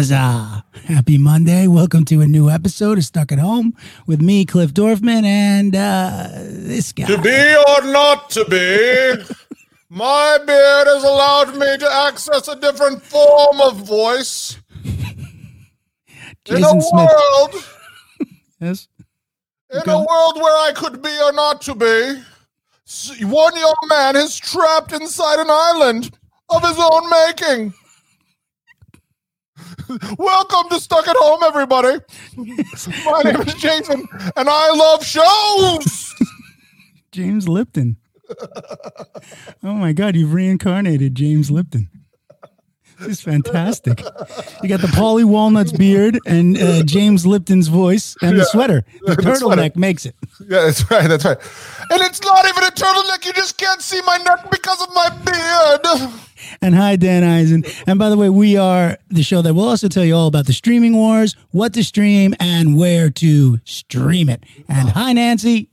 Huzzah! Happy Monday. Welcome to a new episode of Stuck at Home with me, Cliff Dorfman, and this guy. To be or not to be, my beard has allowed me to access a different form of voice. Jason Smith. Yes? In a world where I could be or not to be, one young man is trapped inside an island of his own making. Welcome to Stuck at Home, everybody. My name is Jason, and I love shows. James Lipton. Oh my God, you've reincarnated James Lipton. This is fantastic. You got the Paulie Walnuts beard and James Lipton's voice and the sweater. The turtleneck makes it. Yeah, that's right. That's right. And it's not even a turtleneck. You just can't see my neck because of my beard. And hi, Dan Eisen. And by the way, we are the show that will also tell you all about the streaming wars, what to stream, and where to stream it. And hi, Nancy.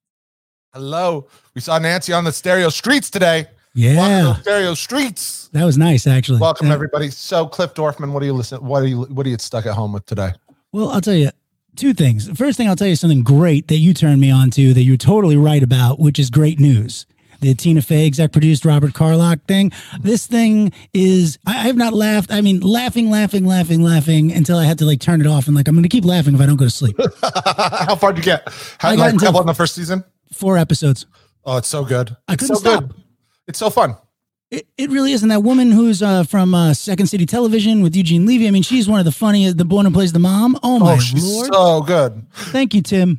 Hello. We saw Nancy on the stereo streets today. Yeah, stereo streets. That was nice, actually. Welcome, everybody. So, Cliff Dorfman, what are you stuck at home with today? Well, I'll tell you two things. The first thing, I'll tell you something great that you turned me on to that you're totally right about, which is great news. The Tina Fey exec-produced Robert Carlock thing. This thing is, I have not laughed. I mean, laughing until I had to turn it off and I'm going to keep laughing if I don't go to sleep. How far did you get? How got in the first season? 4 episodes. Oh, it's so good. I couldn't stop. Good. It's so fun. It really is. And that woman who's from Second City Television with Eugene Levy, I mean, she's one of the funniest, the one who plays the mom. Oh, my she's Lord. So good. Thank you, Tim.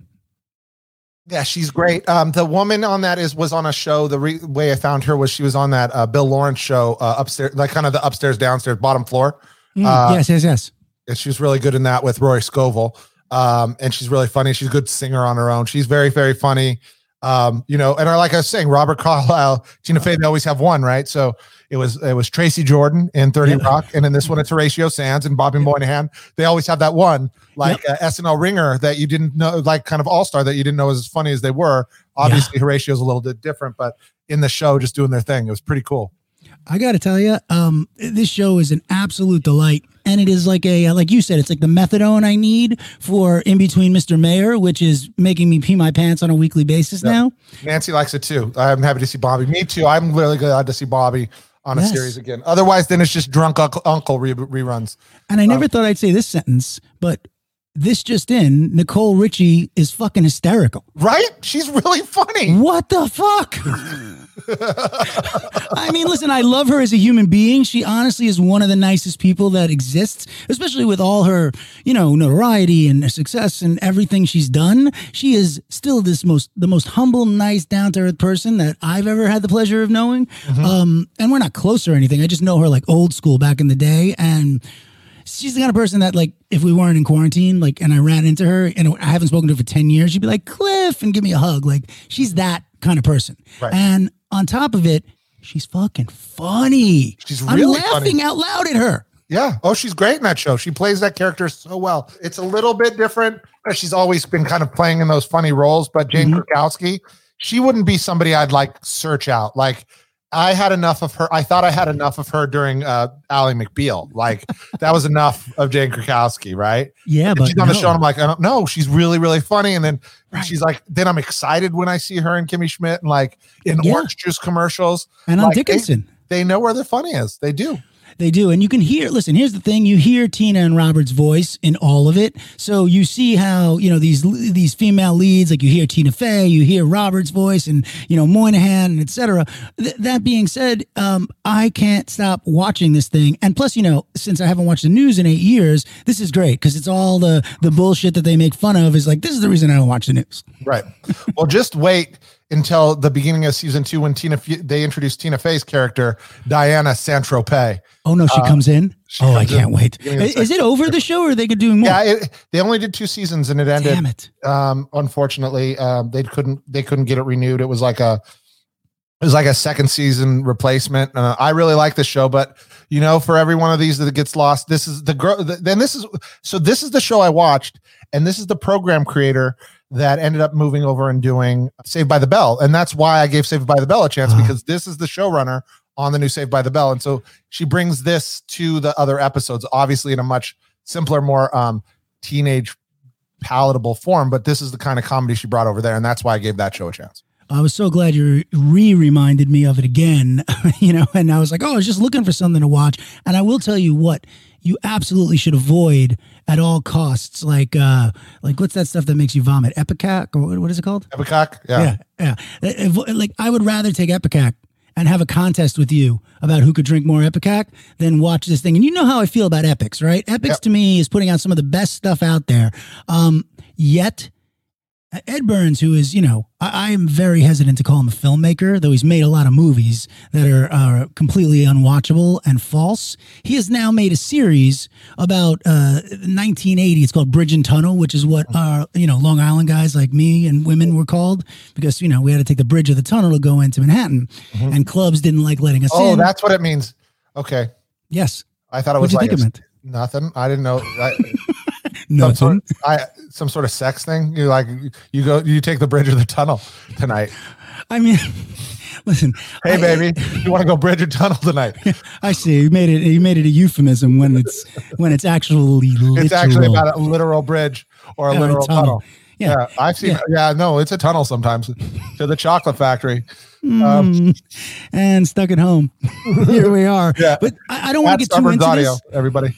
Yeah, she's great. The woman on that was on a show. The way I found her was she was on that Bill Lawrence show upstairs, kind of the upstairs, downstairs, bottom floor. Yes. And she was really good in that with Rory Scovel. And she's really funny. She's a good singer on her own. She's very, very funny. And like I was saying, Robert Carlyle, Tina Fey, they always have one, right? So it was Tracy Jordan in 30 Rock, and in this one it's Horatio Sands and Bobby Moynihan. They always have that one, SNL ringer that you didn't know, kind of all-star that you didn't know was as funny as they were. Obviously, Horatio's a little bit different, but in the show, just doing their thing, it was pretty cool. I got to tell you, this show is an absolute delight. And it is like you said, it's like the methadone I need for In Between Mr. Mayor, which is making me pee my pants on a weekly basis now. Nancy likes it too. I'm happy to see Bobby. Me too. I'm really glad to see Bobby on a series again. Otherwise, then it's just drunk uncle reruns. And I never thought I'd say this sentence, but this just in, Nicole Richie is fucking hysterical. Right? She's really funny. What the fuck? I mean, listen, I love her as a human being. She honestly is one of the nicest people that exists, especially with all her, notoriety and success and everything she's done. She is still the most humble, nice, down-to-earth person that I've ever had the pleasure of knowing. Mm-hmm. And we're not close or anything. I just know her old school back in the day. And she's the kind of person that, if we weren't in quarantine, and I ran into her and I haven't spoken to her for 10 years, she'd be like, Cliff, and give me a hug. She's that kind of person. Right. And on top of it, she's fucking funny. She's really I'm laughing out loud at her. Yeah. Oh, she's great in that show. She plays that character so well. It's a little bit different. She's always been kind of playing in those funny roles, but Jane Krakowski, she wouldn't be somebody I'd search out. I had enough of her. I thought I had enough of her during Ally McBeal. That was enough of Jane Krakowski, right? Yeah, but she's on the show, and I'm like, I don't know. She's really, really funny. And then she's then I'm excited when I see her and Kimmy Schmidt and in orange juice commercials. And on Dickinson. They know where the funny is. They do. They do. And you can hear, listen, here's the thing. You hear Tina and Robert's voice in all of it. So you see how, these female leads, you hear Tina Fey, you hear Robert's voice and, Moynihan and et cetera. That being said, I can't stop watching this thing. And plus, since I haven't watched the news in 8 years, this is great because it's all the bullshit that they make fun of is this is the reason I don't watch the news. Right. Well, just wait until the beginning of season 2 when they introduced Tina Fey's character, Diana Saint-Tropez. Oh, no, she comes in? I can't wait. Is it over the show or are they doing more? Yeah, they only did 2 seasons and it ended. Damn it. Unfortunately, they couldn't get it renewed. It was like a second season replacement. I really like this show, but for every one of these that gets lost, this is the girl. This is the show I watched, and this is the program creator that ended up moving over and doing Saved by the Bell. And that's why I gave Saved by the Bell a chance, because this is the showrunner on the new Saved by the Bell. And so she brings this to the other episodes, obviously in a much simpler, more teenage palatable form. But this is the kind of comedy she brought over there, and that's why I gave that show a chance. I was so glad you reminded me of it again, and I was like, oh, I was just looking for something to watch. And I will tell you what you absolutely should avoid at all costs. Like what's that stuff that makes you vomit? Epicac, or what is it called? Epicac? Yeah. Like I would rather take Epicac and have a contest with you about who could drink more Epicac than watch this thing. And you know how I feel about Epics, right? Epics to me is putting out some of the best stuff out there. Yet Ed Burns, who is, I am very hesitant to call him a filmmaker, though he's made a lot of movies that are completely unwatchable and false. He has now made a series about 1980. It's called Bridge and Tunnel, which is what our, Long Island guys like me and women were called because, we had to take the bridge or the tunnel to go into Manhattan, and clubs didn't like letting us in. Oh, that's what it means. Okay. Yes. I thought it was What'd you think it meant? Nothing. I didn't know. Nothing. Some sort of sex thing. You take the bridge or the tunnel tonight. I mean, listen. Hey, baby, you want to go bridge or tunnel tonight? I see. You made it a euphemism when it's actually literal. It's actually about a literal bridge or a literal tunnel. Yeah, I've seen. Yeah, no, it's a tunnel sometimes to the chocolate factory. And stuck at home. Here we are. Yeah. But I don't want to get too into this. Everybody.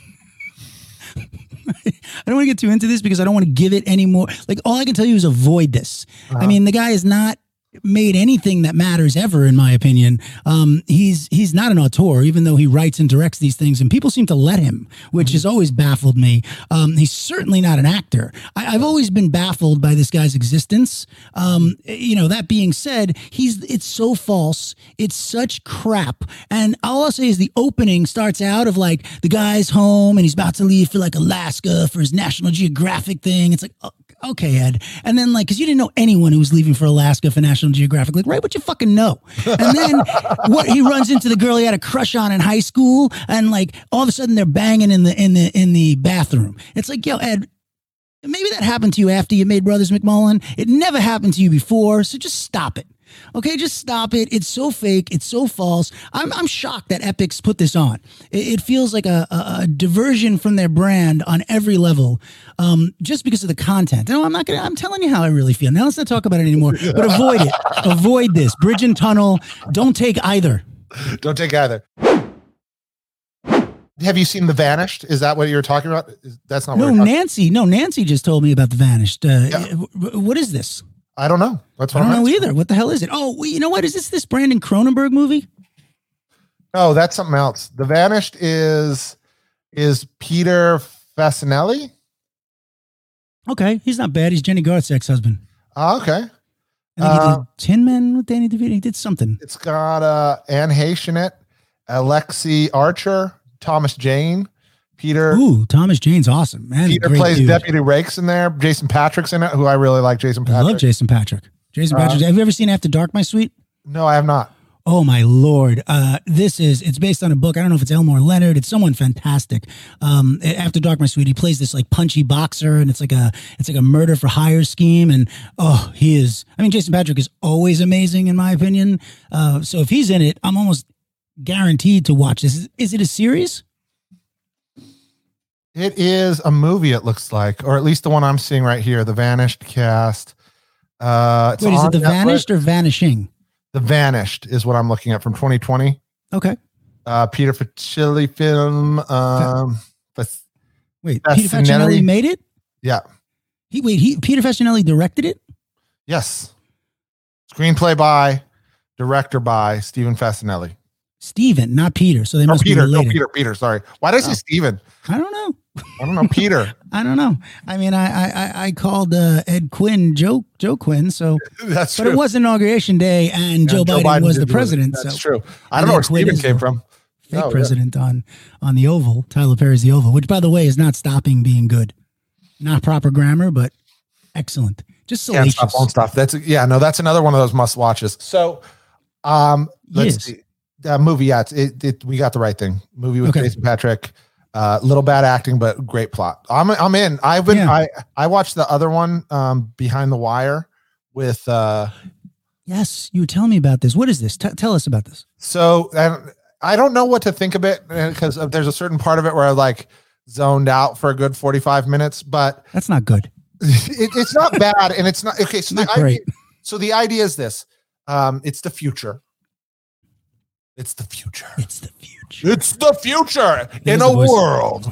I don't want to get too into this because I don't want to give it any more. Like, all I can tell you is avoid this. I mean, the guy is not made anything that matters ever, in my opinion. He's not an auteur, even though he writes and directs these things, and people seem to let him, which has always baffled me. He's certainly not an actor. I've always been baffled by this guy's existence. That being said, it's so false. It's such crap. And all I'll say is the opening starts out of like the guy's home and he's about to leave for like Alaska for his National Geographic thing. It's like, okay, Ed. And then because you didn't know anyone who was leaving for Alaska for National Geographic, like, right, what you fucking know. And then he runs into the girl he had a crush on in high school, and like all of a sudden they're banging in the bathroom. It's like, yo, Ed, maybe that happened to you after you made Brothers McMullen. It never happened to you before, so just stop it. Okay, just stop it. It's so fake. It's so false. I'm shocked that Epix put this on. It feels like a diversion from their brand on every level, just because of the content. No, I'm telling you how I really feel. Now let's not talk about it anymore. But avoid it. Avoid this. Bridge and Tunnel. Don't take either. Don't take either. Have you seen The Vanished? Is that what you're talking about? That's not what Nancy just told me about The Vanished. What is this? I don't know. That's what I don't know either. What the hell is it? Oh, well, you know what? Is this Brandon Cronenberg movie? No, that's something else. The Vanished is Peter Facinelli. Okay, he's not bad. He's Jenny Garth's ex-husband. Oh, okay. I think he did Tin Men with Danny DeVito. He did something. It's got Anne Heche in it, Alexi Archer, Thomas Jane, Peter. Ooh, Thomas Jane's awesome, man. Peter plays Deputy Rakes in there. Jason Patrick's in it, who I really like. Jason Patrick. I love Jason Patrick. Have you ever seen After Dark, My Sweet? No, I have not. Oh my Lord. It's based on a book. I don't know if it's Elmore Leonard. It's someone fantastic. After Dark, My Sweet, he plays this like punchy boxer, and it's like a murder for hire scheme. And Jason Patrick is always amazing in my opinion. So if he's in it, I'm almost guaranteed to watch this. Is it a series? It is a movie, it looks like, or at least the one I'm seeing right here, The Vanished cast. Wait, is it The Vanished or Vanishing? The Vanished is what I'm looking at from 2020. Okay. Peter Facinelli film. Peter Facinelli made it? Yeah. Peter Facinelli directed it? Yes. Screenplay by, director by Stephen Facinelli. Steven, not Peter. So they must be related. No, Peter. Sorry. Why did I say Steven? I don't know. Peter. I don't know. I mean, I called Ed Quinn Joe Quinn. So that's true. But it was Inauguration Day, and Joe Biden was the president. That's true. I don't know where Steven came from. Fake president on the Oval. Tyler Perry's The Oval, which, by the way, is not stopping being good. Not proper grammar, but excellent. Just salacious. Can't stop, won't stop. That's another one of those must watches. So, let's see. Movie, we got the right thing. Movie with Jason Patrick. Little bad acting, but great plot. I'm in. I watched the other one, Behind the Wire, with. Yes, you were telling me about this. What is this? Tell us about this. So I don't know what to think of it because there's a certain part of it where like zoned out for a good 45 minutes, but That's not good. it's not bad. And it's not okay. So Not great. the idea is this. It's the future. It's the future. It's the future. It's the future in There's a the voice. world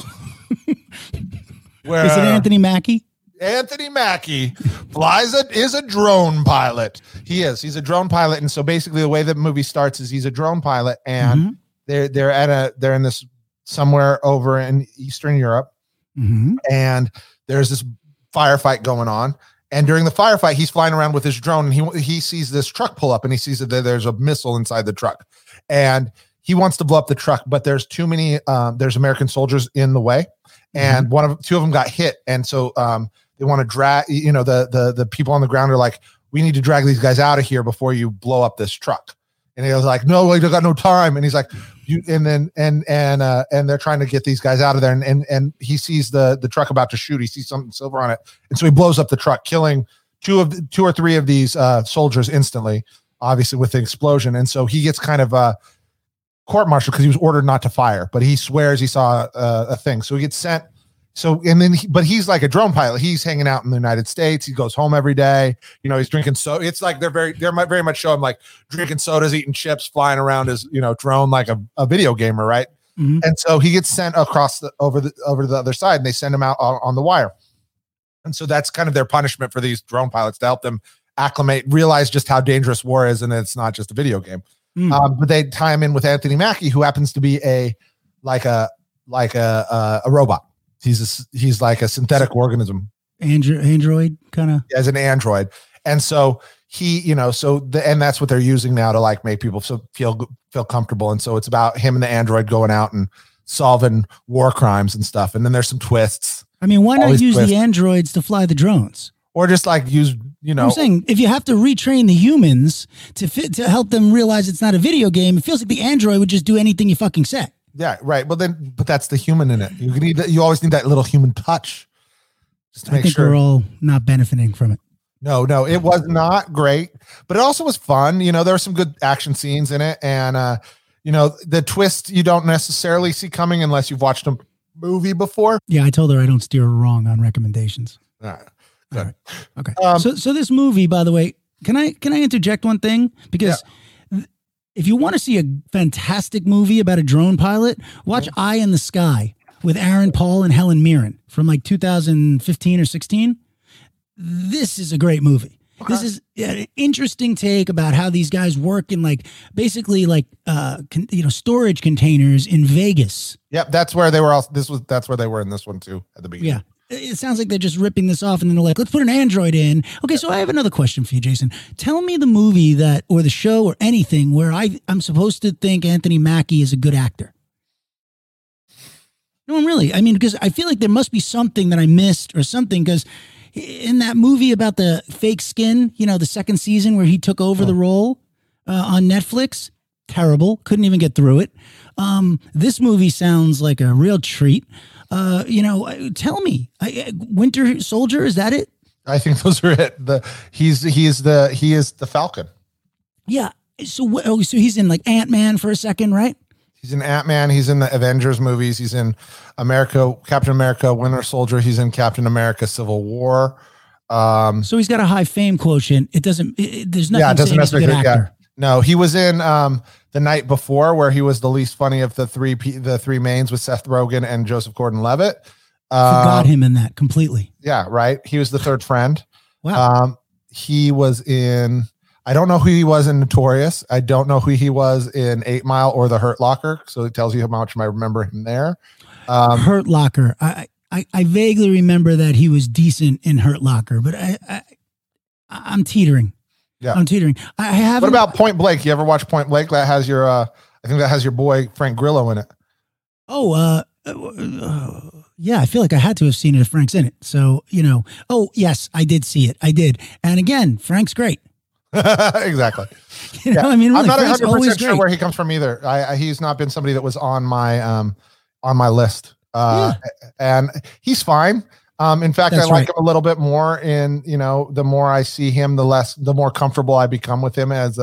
where Is it Anthony Mackie? Anthony Mackie is a drone pilot. He's a drone pilot. And so basically the way the movie starts is he's a drone pilot and they're in this somewhere over in Eastern Europe. And there's this firefight going on. And during the firefight, he's flying around with his drone and he sees this truck pull up and he sees that there's a missile inside the truck and he wants to blow up the truck, but there's too many, there's American soldiers in the way and two of them got hit. And so, they want to drag, the people on the ground are like, we need to drag these guys out of here before you blow up this truck. And he was like, no, I got no time. And he's like, and they're trying to get these guys out of there. And he sees the truck about to shoot. He sees something silver on it. And so he blows up the truck, killing two or three of these soldiers instantly, obviously with the explosion. And so he gets kind of court-martialed because he was ordered not to fire, but he swears he saw a thing. So he gets sent. So, and then, but he's like a drone pilot. He's hanging out in the United States. He goes home every day. He's drinking. So it's like they're very much show him like drinking sodas, eating chips, flying around his, drone, like a video gamer. Right. And so he gets sent across over to the other side and they send him out on the wire. And so that's kind of their punishment for these drone pilots to help them acclimate, realize just how dangerous war is. And it's not just a video game. But they tie him in with Anthony Mackie, who happens to be a robot. He's like a synthetic organism, android kind of as an android. And so and that's what they're using now to like make people feel comfortable. And so it's about him and the android going out and solving war crimes and stuff. And then there's some twists. I mean, why not use the androids to fly the drones? Or just like use, I'm saying if you have to retrain the humans to help them realize it's not a video game, it feels like the android would just do anything you fucking say. Yeah, right. Well, but that's the human in it. You always need that little human touch, just to make sure. We're all not benefiting from it. No, it was not great, but it also was fun. There were some good action scenes in it, and the twist you don't necessarily see coming unless you've watched a movie before. Yeah, I told her I don't steer her wrong on recommendations. All right. All right. Okay. So this movie, by the way, can I interject one thing? Because if you want to see a fantastic movie about a drone pilot, watch Eye in the Sky with Aaron Paul and Helen Mirren from like 2015 or 16. This is a great movie. Okay. This is an interesting take about how these guys work in basically storage containers in Vegas. Yep, that's where they were. That's where they were in this one too at the beginning. Yeah. It sounds like they're just ripping this off and then they're like, let's put an android in. Okay, so I have another question for you, Jason. Tell me the movie or the show or anything where I'm supposed to think Anthony Mackie is a good actor. No, really. I mean, because I feel like there must be something that I missed or something, because in that movie about the fake skin, the second season where he took over the role on Netflix, terrible. Couldn't even get through it. This movie sounds like a real treat. Tell me, Winter Soldier, is that it? I think those are it. He is the Falcon. Yeah. So he's in like Ant-Man for a second, right? He's in Ant-Man. He's in the Avengers movies. He's in Captain America, Winter Soldier. He's in Captain America, Civil War. So he's got a high fame quotient. There's nothing. Yeah, it doesn't necessarily. Yeah. No, he was in The Night Before, where he was the least funny of the three mains with Seth Rogen and Joseph Gordon-Levitt. Forgot him in that completely. Yeah, right. He was the third friend. Wow. He was in. I don't know who he was in Notorious. I don't know who he was in 8 Mile or The Hurt Locker. So it tells you how much I remember him there. Hurt Locker. I vaguely remember that he was decent in Hurt Locker, but I'm teetering. Yeah, I'm teetering. I haven't. What about Point Blank? You ever watch Point Blank? That has your, I think that has your boy Frank Grillo in it. Oh, yeah. I feel like I had to have seen it if Frank's in it. So, oh yes, I did see it. I did. And again, Frank's great. Exactly. I mean, really, I'm not Frank's 100% sure where he comes from either. He's not been somebody that was on my list. And he's fine. In fact, I like him a little bit more in, the more I see him, the more comfortable I become with him as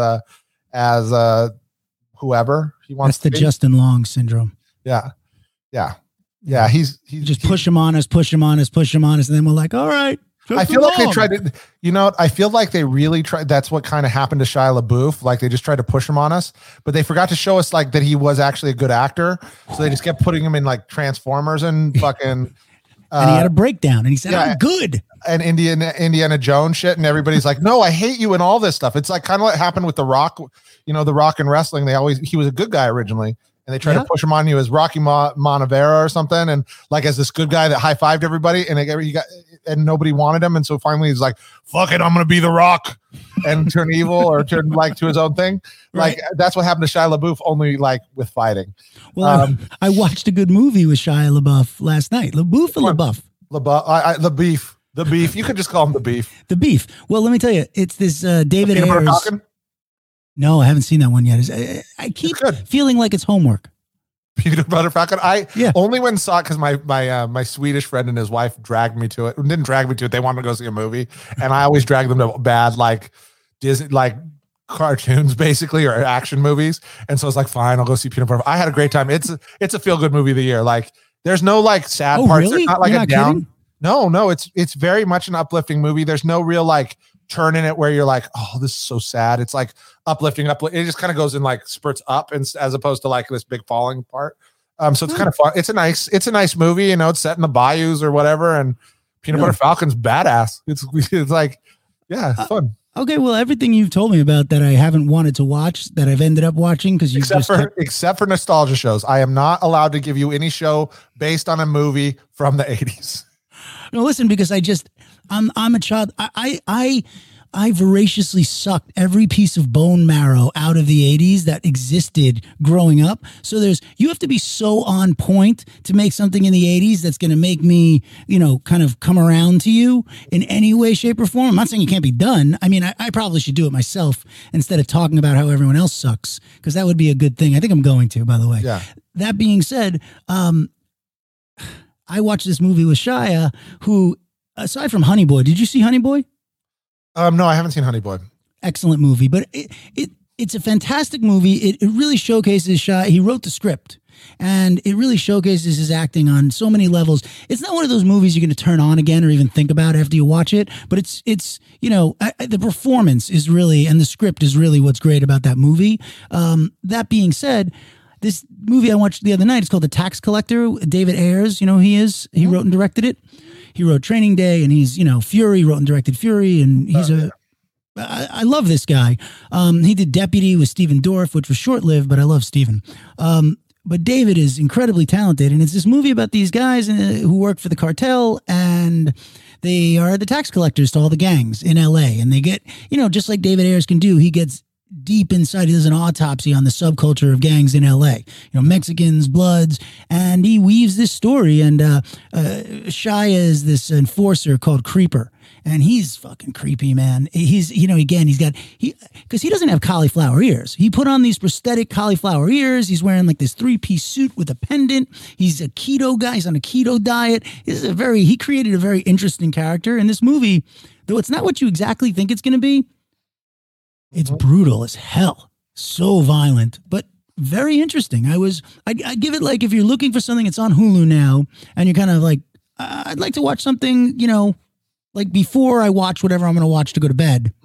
whoever he wants. That's the Justin Long syndrome. Yeah. Yeah. Yeah, he's just push him on us, and then we're like, all right. I feel like they tried to, I feel like they really tried. That's what kind of happened to Shia LaBeouf. Like they just tried to push him on us, but they forgot to show us like that he was actually a good actor. So they just kept putting him in like Transformers and fucking. And he had a breakdown and he said, I'm good. And Indiana Jones shit. And everybody's like, no, I hate you and all this stuff. It's like kind of what happened with The Rock, The Rock in wrestling. He was a good guy originally. And they try to push him on you as Rocky Monavera or something. And like as this good guy that high-fived everybody and nobody wanted him. And so finally he's like, fuck it, I'm going to be The Rock and turn evil or turn like to his own thing. Like that's what happened to Shia LaBeouf, only like with fighting. Well, I watched a good movie with Shia LaBeouf last night. LaBeouf or LaBeouf? The Beef. The Beef. You could just call him The Beef. The Beef. Well, let me tell you, it's this David Ayers. No, I haven't seen that one yet. I keep feeling like it's homework. Peanut Butter Falcon. Only when saw it because my Swedish friend and his wife dragged me to it. Didn't drag me to it. They wanted to go see a movie, and I always drag them to bad like Disney like cartoons basically or action movies. And so it's like, fine, I'll go see Peanut Butter. I had a great time. It's a feel good movie of the year. Like there's no like sad parts. Really? There's not like You're a down. Kidding? No, it's very much an uplifting movie. There's no real like turn in it where you're like, oh, this is so sad. It's like uplifting. It just kind of goes in like spurts up and as opposed to like this big falling part. So it's kind of fun. It's a nice movie. It's set in the bayous or whatever. And Peanut Butter Falcon's badass. It's like, yeah, it's fun. Okay, well, everything you've told me about that I haven't wanted to watch that I've ended up watching because except for nostalgia shows, I am not allowed to give you any show based on a movie from the 80s. No, listen, because I'm a child. I voraciously sucked every piece of bone marrow out of the 80s that existed growing up. So you have to be so on point to make something in the 80s that's going to make me, kind of come around to you in any way, shape, or form. I'm not saying it can't be done. I mean, I probably should do it myself instead of talking about how everyone else sucks, because that would be a good thing. I think I'm going to, by the way. Yeah. That being said, I watched this movie with Shia, who, aside from Honey Boy, did you see Honey Boy? No, I haven't seen Honey Boy. Excellent movie, but it's a fantastic movie. It really showcases Shia. He wrote the script, and it really showcases his acting on so many levels. It's not one of those movies you're going to turn on again or even think about after you watch it, but it's the performance is really, and the script is really what's great about that movie. That being said, this movie I watched the other night is called The Tax Collector. David Ayers, he wrote and directed it. He wrote Training Day, and he's, Fury, wrote and directed Fury, and he's I love this guy. He did Deputy with Stephen Dorff, which was short-lived, but I love Stephen. But David is incredibly talented, and it's this movie about these guys who work for the cartel, and they are the tax collectors to all the gangs in L.A., and they get, just like David Ayers can do, he gets deep inside. He does an autopsy on the subculture of gangs in LA, Mexicans, Bloods, and he weaves this story. And Shia is this enforcer called Creeper, and he's fucking creepy, man. He's, because he doesn't have cauliflower ears. He put on these prosthetic cauliflower ears. He's wearing like this 3-piece suit with a pendant. He's a keto guy. He's on a keto diet. He created a very interesting character in this movie, though it's not what you exactly think it's going to be. It's brutal as hell. So violent, but very interesting. I'd give it like, if you're looking for something, it's on Hulu now, and you're kind of like, I'd like to watch something, like before I watch whatever I'm going to watch to go to bed.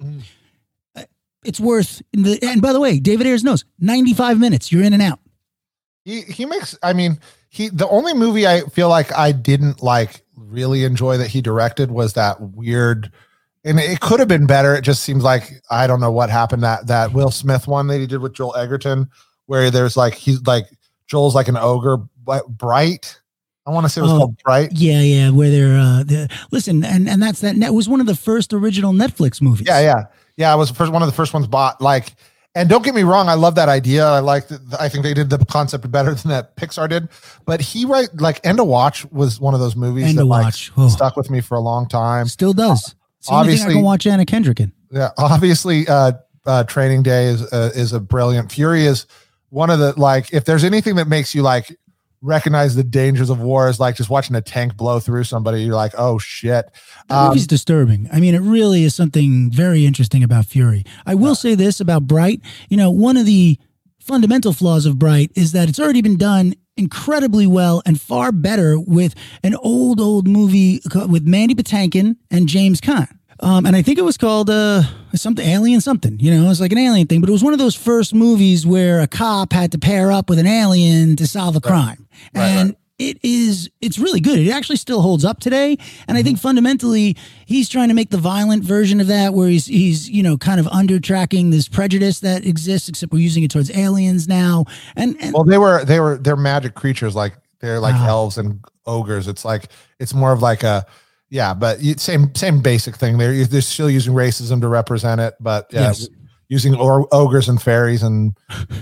It's worth, and by the way, David Ayers knows, 95 minutes, you're in and out. He makes, the only movie I feel like I didn't like really enjoy that he directed was that weird, and it could have been better. It just seems like, I don't know what happened, that Will Smith one that he did with Joel Egerton, where there's like, he's like, Joel's like an ogre, Bright. I want to say it was called Bright. Yeah. Where they're listen, and that was one of the first original Netflix movies. Yeah. It was one of the first ones bought. Like, and don't get me wrong, I love that idea. I think they did the concept better than that Pixar did. But End of Watch was one of those movies stuck with me for a long time. Still does. It's the only thing I can watch Anna Kendrick in. Yeah, obviously, Training Day is a brilliant. Fury is one of the, like, if there's anything that makes you like recognize the dangers of war, is like just watching a tank blow through somebody. You're like, oh shit. That movie's disturbing. I mean, it really is something very interesting about Fury. I will say this about Bright. One of the fundamental flaws of Bright is that it's already been done incredibly well and far better with an old movie with Mandy Patinkin and James Caan. And I think it was called something alien something, you know, it was like an alien thing, but it was one of those first movies where a cop had to pair up with an alien to solve a crime. And it's really good. It actually still holds up today. And I think fundamentally he's trying to make the violent version of that where he's, you know, kind of under tracking this prejudice that exists, except we're using it towards aliens now. And well, they're magic creatures. Like they're like elves and ogres. It's like, it's more of like a, yeah, but same basic thing. They're still using racism to represent it, but using ogres and fairies and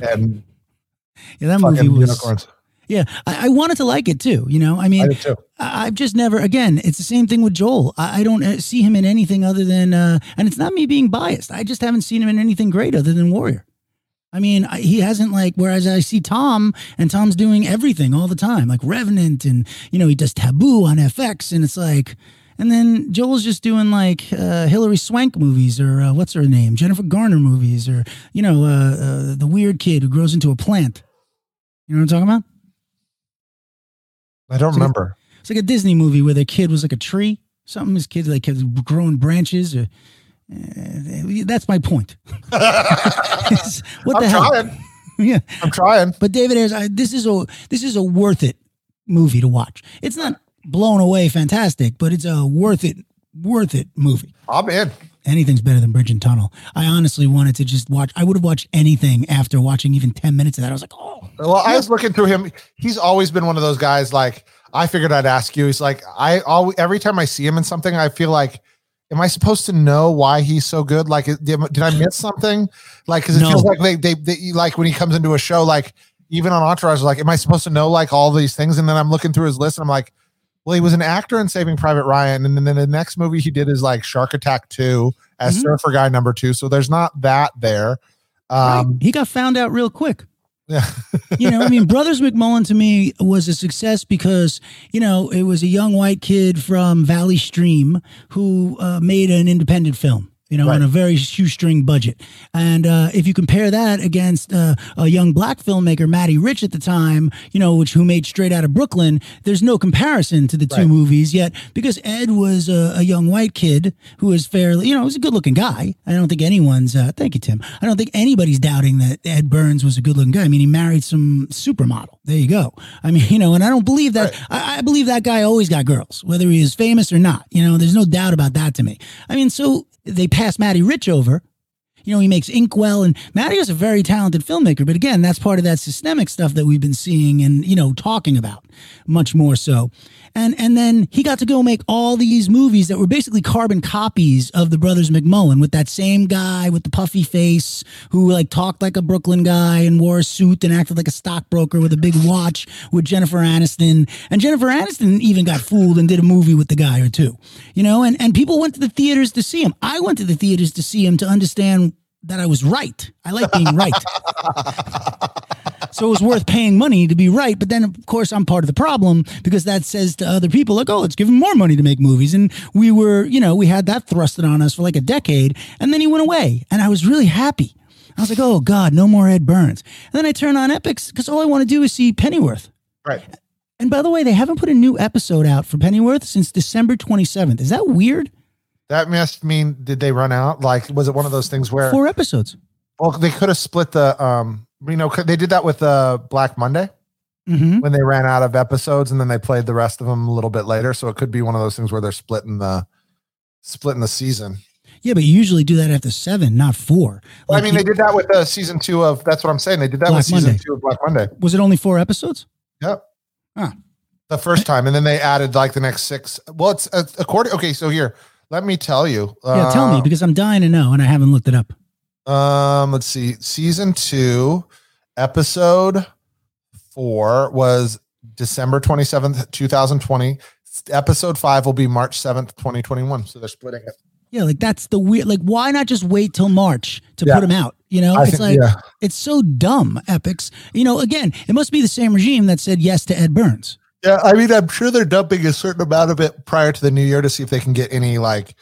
that movie was unicorns. Yeah, I wanted to like it too. You know, I mean, I've just never. Again, it's the same thing with Joel. I don't see him in anything other than, and it's not me being biased. I just haven't seen him in anything great other than Warrior. I mean, he hasn't like. Whereas I see Tom, and Tom's doing everything all the time, like Revenant, and you know, he does Taboo on FX, and it's like. And then Joel's just doing like Hilary Swank movies or what's her name, Jennifer Garner movies, or you know, the weird kid who grows into a plant. You know what I'm talking about? I don't remember. It's like a Disney movie where the kid was like a tree. Something his kid like kept growing branches. Or, that's my point. What the hell? Trying. Yeah, I'm trying. But David Ayers, this is a worth it movie to watch. It's not blown away fantastic, but it's a worth it movie. I'm in. Anything's better than Bridge and Tunnel. I honestly wanted to just watch. I would have watched anything after watching even 10 minutes of that. I was like, oh. Well, I was looking through him. He's always been one of those guys. Like I figured I'd ask you. He's like, every time I see him in something, I feel like, am I supposed to know why he's so good? Like, did I miss something? Like, because it feels like they like when he comes into a show, like even on Entourage, like, am I supposed to know like all these things? And then I'm looking through his list and I'm like, well, he was an actor in Saving Private Ryan, and then the next movie he did is like Shark Attack 2 as Surfer Guy number 2. So there's not that there. Right. He got found out real quick. Yeah. You know, I mean, Brothers McMullen to me was a success because, you know, it was a young white kid from Valley Stream who made an independent film. You know, on a very shoestring budget. And if you compare that against a young black filmmaker, Matty Rich at the time, you know, who made Straight Outta Brooklyn, there's no comparison to the two movies yet because Ed was a young white kid who was fairly, you know, was a good looking guy. I don't think anyone's, thank you, Tim. I don't think anybody's doubting that Ed Burns was a good looking guy. I mean, he married some supermodel. There you go. I mean, you know, and I don't believe that. I believe that guy always got girls, whether he is famous or not. You know, there's no doubt about that to me. I mean, so they passed Matty Rich over. You know, he makes Inkwell, and Matty is a very talented filmmaker. But again, that's part of that systemic stuff that we've been seeing and, you know, talking about much more so. And then he got to go make all these movies that were basically carbon copies of the Brothers McMullen with that same guy with the puffy face who like talked like a Brooklyn guy and wore a suit and acted like a stockbroker with a big watch with Jennifer Aniston. And Jennifer Aniston even got fooled and did a movie with the guy or two, you know, and people went to the theaters to see him. I went to the theaters to see him to understand that I was right. I like being right. So it was worth paying money to be right. But then, of course, I'm part of the problem because that says to other people, like, oh, let's give him more money to make movies. And we were, you know, we had that thrusted on us for like a decade. And then he went away. And I was really happy. I was like, oh, God, no more Ed Burns. And then I turn on Epix because all I want to do is see Pennyworth. Right. And by the way, they haven't put a new episode out for Pennyworth since December 27th. Is that weird? That must mean, did they run out? Like, was it one of those things where 4 episodes? Well, they could have split the, you know, they did that with Black Monday when they ran out of episodes, and then they played the rest of them a little bit later. So it could be one of those things where they're splitting the season. Yeah, but you usually do that after 7, not 4. Well, I mean, they did that with season 2 of. That's what I'm saying. They did that with season 2 of Black Monday. Was it only 4 episodes? Yep. Huh. The first time, and then they added like the next 6. Well, it's according. Okay, so here, let me tell you. Yeah, tell me because I'm dying to know, and I haven't looked it up. Let's see. Season 2, episode 4 was December 27th, 2020. Episode 5 will be March 7th, 2021. So they're splitting it. Yeah, like that's the weird. Like, why not just wait till March to put them out? You know, it's so dumb. Epix. You know, again, it must be the same regime that said yes to Ed Burns. Yeah, I mean, I'm sure they're dumping a certain amount of it prior to the new year to see if they can get any like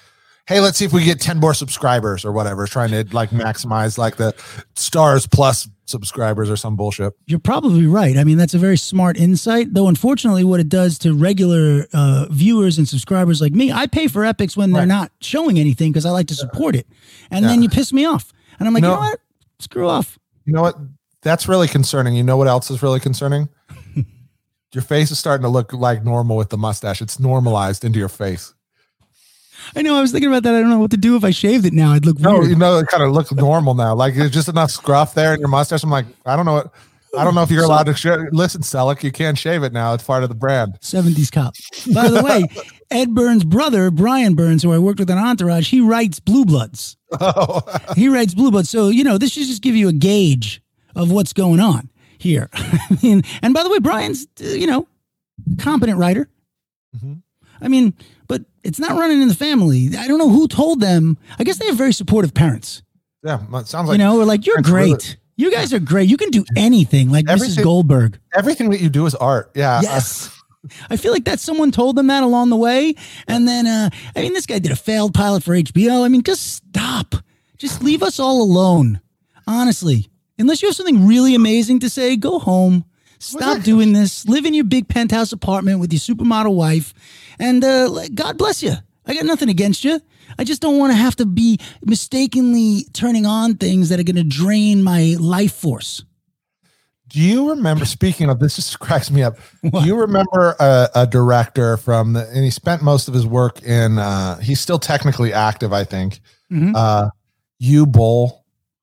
hey, let's see if we get 10 more subscribers or whatever, trying to like maximize like the Stars Plus subscribers or some bullshit. You're probably right. I mean, that's a very smart insight, though. Unfortunately, what it does to regular viewers and subscribers like me, I pay for Epics when they're not showing anything because I like to support it. And then you piss me off. And I'm like, you know what? Screw off. You know what? That's really concerning. You know what else is really concerning? Your face is starting to look like normal with the mustache. It's normalized into your face. I know. I was thinking about that. I don't know what to do if I shaved it now. I'd look weird. No, you know, it kind of looks normal now. Like there's just enough scruff there in your mustache. I'm like, I don't know if you're allowed to listen, Selleck. You can't shave it now. It's part of the brand. 70s cop. By the way, Ed Burns' brother, Brian Burns, who I worked with on Entourage, he writes Blue Bloods. Oh. He writes Blue Bloods. So, this should just give you a gauge of what's going on here. I mean, and by the way, Brian's, a competent writer. Mm-hmm. I mean, but it's not running in the family. I don't know who told them. I guess they have very supportive parents. Yeah, it sounds like we're like, you're great. Really, you guys are great. You can do anything, like Mrs. Goldberg. Everything that you do is art. Yeah. Yes. I feel like that someone told them that along the way. And then, this guy did a failed pilot for HBO. I mean, just stop. Just leave us all alone. Honestly, unless you have something really amazing to say, go home. Stop doing this. Live in your big penthouse apartment with your supermodel wife. And God bless you. I got nothing against you. I just don't want to have to be mistakenly turning on things that are going to drain my life force. Do you remember, speaking of this, just cracks me up. What? Do you remember a director and he spent most of his work in, he's still technically active, I think. Mm-hmm. U-Boll,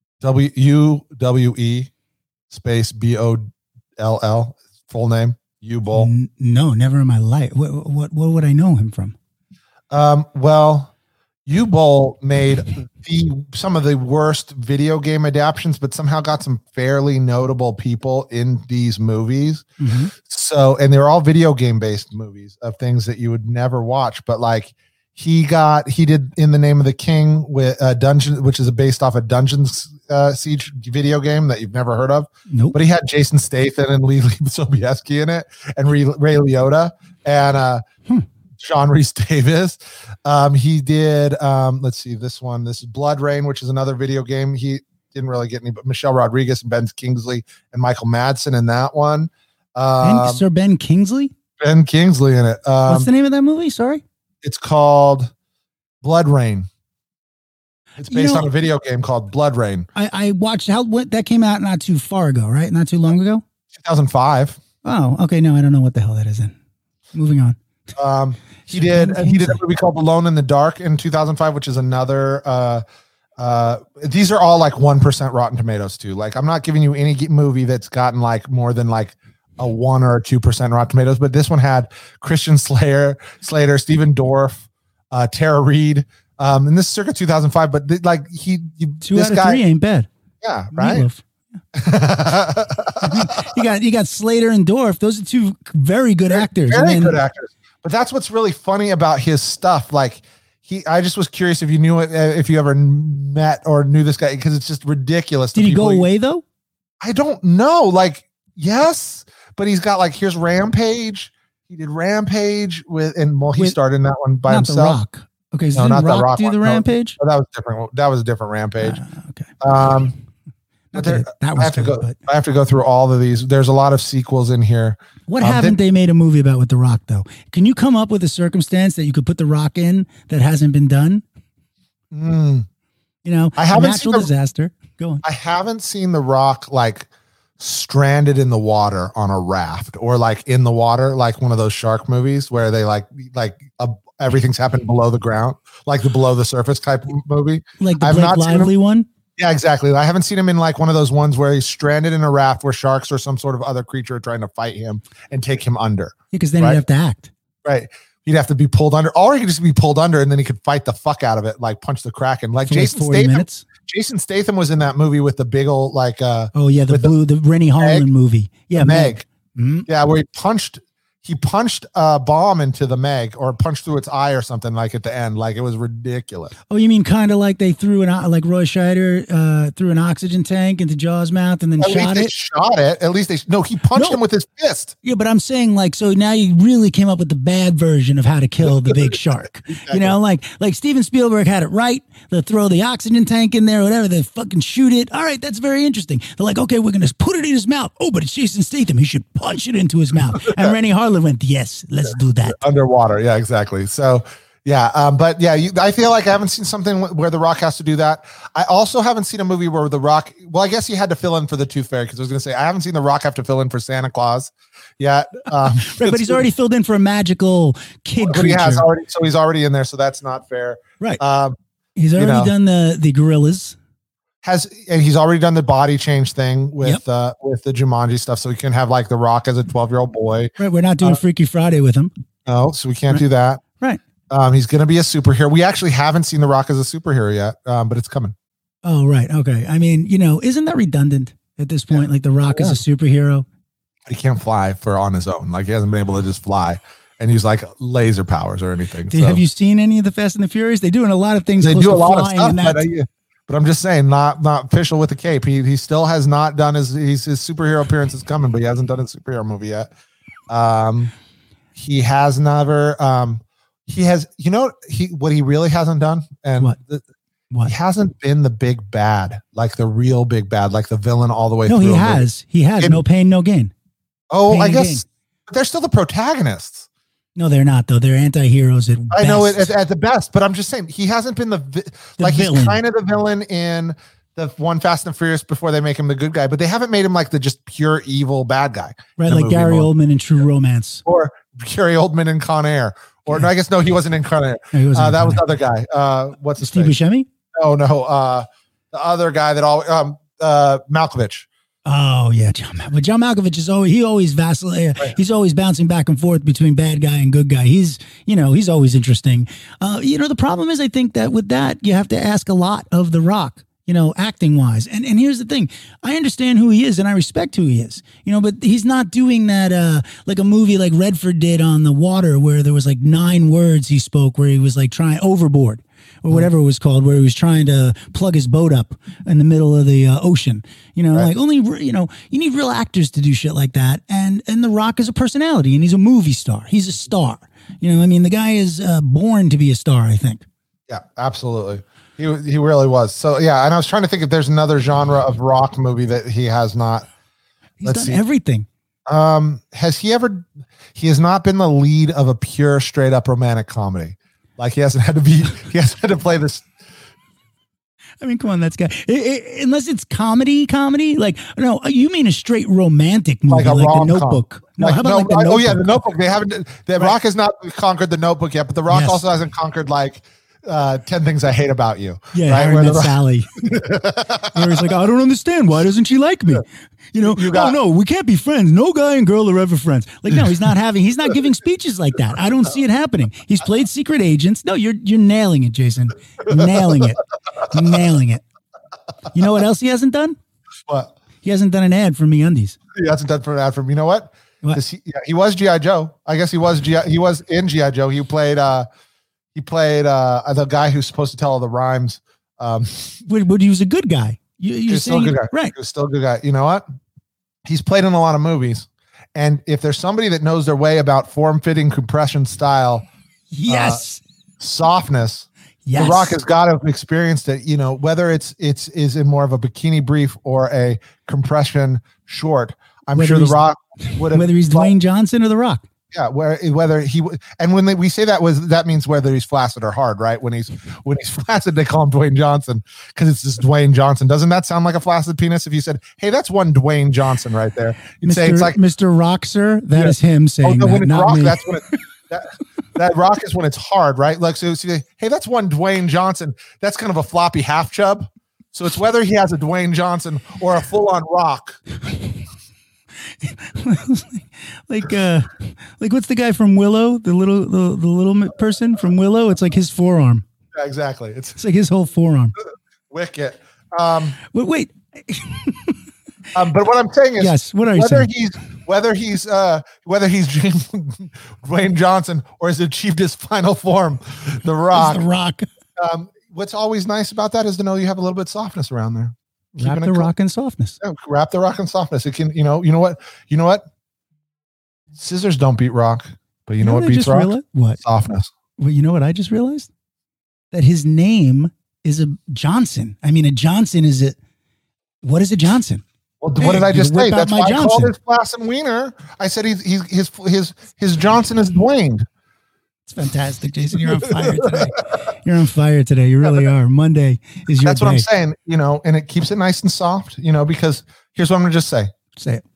W-U-W-E space B-O-L-L, full name, U-Boll. No, never in my life. What would I know him from? Well, U-Boll made some of the worst video game adaptions, but somehow got some fairly notable people in these movies. Mm-hmm. So, and they're all video game based movies of things that you would never watch. But like he did In the Name of the King with Dungeon, which is based off a Dungeons Siege video game that you've never heard of. Nope. But he had Jason Statham and Lee Sobieski in it, and Ray Liotta and Sean Rhys Davis. He did, let's see, this is Blood Rain, which is another video game. He didn't really get any, but Michelle Rodriguez and Ben Kingsley and Michael Madsen in that one. Sir Ben Kingsley? Ben Kingsley in it. What's the name of that movie? Sorry? It's called Blood Rain. It's based on a video game called Blood Rain. I watched that came out not too far ago, right? Not too long ago? 2005. Oh, okay. No, I don't know what the hell that is then. Moving on. He did a movie called Alone in the Dark in 2005, which is another these are all like 1% Rotten Tomatoes too. Like I'm not giving you any movie that's gotten like more than like a 1 or 2% Rotten Tomatoes, but this one had Christian Slater, Stephen Dorff, Tara Reid, and this is circa 2005. But two out of 3 ain't bad. Yeah, right. you got Slater and Dorff. Those are two very good actors. Very good actors. But that's what's really funny about his stuff. Like I just was curious if you knew it, if you ever met or knew this guy, because it's just ridiculous. Did he go away though? I don't know. Like, yes, but he's got like, here's Rampage. He did Rampage he started in that one by himself. The Rock. Okay, so not The Rock do the Rampage? No, that was different. That was a different Rampage. Okay. I have to go through all of these. There's a lot of sequels in here. What haven't they made a movie about with The Rock though? Can you come up with a circumstance that you could put The Rock in that hasn't been done? I haven't natural disaster. Go on. I haven't seen The Rock like stranded in the water on a raft or like in the water, like one of those shark movies where they everything's happened below the ground, like the below the surface type movie. Like the Blake Lively one? Yeah, exactly. I haven't seen him in like one of those ones where he's stranded in a raft where sharks or some sort of other creature are trying to fight him and take him under. Yeah, because then he'd have to act. Right. He'd have to be pulled under, or he could just be pulled under and then he could fight the fuck out of it, like punch the Kraken. Like Jason Statham. Jason Statham was in that movie with the big old the Rennie Harlan movie. Yeah, Meg. Mm-hmm. Yeah, where he punched he punched a bomb into the Meg or punched through its eye or something like at the end. Like it was ridiculous. Oh, you mean kind of like they threw like Roy Scheider threw an oxygen tank into Jaws' mouth and then shot it? Shot it. At least he punched him with his fist. Yeah, but I'm saying like, so now you really came up with the bad version of how to kill the big shark. Exactly. You know, like Steven Spielberg had it right. They throw the oxygen tank in there, or whatever. They fucking shoot it. All right, that's very interesting. They're like, okay, we're going to put it in his mouth. Oh, but it's Jason Statham. He should punch it into his mouth. And Rennie Harlan went, yes, let's do that. Underwater. Yeah, exactly. So, yeah. But yeah, I feel like I haven't seen something where The Rock has to do that. I also haven't seen a movie where The Rock, well, I guess he had to fill in for the Tooth Fairy, because I was going to say, I haven't seen The Rock have to fill in for Santa Claus yet. Right, but he's already filled in for a magical kid creature. He's already in there. So that's not fair. Right. He's already done the gorillas. And he's already done the body change thing with the Jumanji stuff, so we can have like The Rock as a 12-year-old boy. Right, we're not doing Freaky Friday with him. No, so we can't do that. Right. He's going to be a superhero. We actually haven't seen The Rock as a superhero yet, but it's coming. Oh, right. Okay. I mean, isn't that redundant at this point? Like The Rock is a superhero. He can't fly on his own. Like he hasn't been able to just fly and use like laser powers or anything. Have you seen any of the Fast and the Furious? They're doing a lot of things. They do a lot of stuff, but I'm just saying, not official with the cape. He still has not done his superhero appearance is coming, but he hasn't done a superhero movie yet. He has never. He has. What he really hasn't done, and what? He hasn't been the big bad, like the real big bad, like the villain all the way through. No, he has. He has. No pain, no gain. Oh, I guess they're still the protagonists. No, they're not, though. They're anti-heroes at best. I know it at the best, but I'm just saying he hasn't been the villain. He's kind of the villain in the one Fast and Furious before they make him the good guy, but they haven't made him like the just pure evil bad guy. Right, like Gary Oldman in True Romance. Or Gary Oldman in Con Air. Or no, I guess he wasn't in Con Air. No, that was the other guy. What's his Steve name? Buscemi? Oh, no. The other guy that Malkovich. Oh yeah, but John Malkovich is always vacillates. Right. He's always bouncing back and forth between bad guy and good guy. He's always interesting. The problem is, I think that with that you have to ask a lot of The Rock, acting wise. And here's the thing: I understand who he is and I respect who he is. But he's not doing that like a movie like Redford did on the water, where there was like 9 words he spoke, where he was like trying overboard. Or whatever it was called, where he was trying to plug his boat up in the middle of the ocean. Right. Like only, you need real actors to do shit like that. And The Rock is a personality, and he's a movie star. He's a star. The guy is born to be a star, I think. Yeah, absolutely. He really was. So, yeah, and I was trying to think if there's another genre of Rock movie that he has not. He's done everything. He has not been the lead of a pure, straight up romantic comedy. Like he hasn't had to play this. I mean, come on, that's guy. Unless it's comedy. Like, no, you mean a straight romantic movie, like The Notebook? No, how about The Notebook? Oh yeah, The Notebook. They haven't. The Rock has not conquered The Notebook yet, but The Rock also hasn't conquered like 10 Things I Hate About You. Yeah, right? Harry Met Sally. Where he's like, I don't understand. Why doesn't she like me? Oh no, we can't be friends. No guy and girl are ever friends. Like, no, he's not giving speeches like that. I don't see it happening. He's played secret agents. No, you're nailing it, Jason. Nailing it. You know what else he hasn't done? What? He hasn't done an ad for MeUndies. He hasn't done an ad for, you know what? He was G.I. Joe. I guess he was in G.I. Joe. He played the guy who's supposed to tell all the rhymes. But he was a good guy. You're still a good guy. Right. He was still a good guy. You know what? He's played in a lot of movies. And if there's somebody that knows their way about form-fitting compression style, softness, The Rock has got to have experienced it, whether it's in more of a bikini brief or a compression short. I'm sure The Rock would have. Whether he's Dwayne Johnson or The Rock. Yeah, whether he and when we say that means whether he's flaccid or hard, right? When he's flaccid, they call him Dwayne Johnson because it's just Dwayne Johnson. Doesn't that sound like a flaccid penis? If you said, "Hey, that's one Dwayne Johnson right there," you'd say it's like Mr. Rock, sir. That is him saying that. When it's not rock, me. that's when that rock is when it's hard, right? Like so, hey, that's one Dwayne Johnson. That's kind of a floppy half chub. So it's whether he has a Dwayne Johnson or a full on rock. like what's the guy from Willow? The little person from Willow. It's like his forearm. Yeah, exactly. It's like his whole forearm. Wicked. Wait. But what I'm saying is, yes. What are you saying? whether he's Dwayne Johnson or has achieved his final form, The Rock. The Rock. What's always nice about that is to know you have a little bit of softness around there. Wrap the Rock in softness. Yeah, wrap the Rock in softness. It can, you know what? Scissors don't beat Rock, but you know what beats Rock? What? Softness. Well, you know what I just realized? That his name is a Johnson. I mean, a Johnson is a. What is a Johnson? Well, what did I just say? That's why I called his Flaccid Wiener. I said his Johnson is Dwayne. It's fantastic, Jason. You're on fire today. You're on fire today. You really are. Monday is your That's day. what I'm saying, you know, and it keeps it nice and soft, you know, because here's what I'm going to just say. Say it.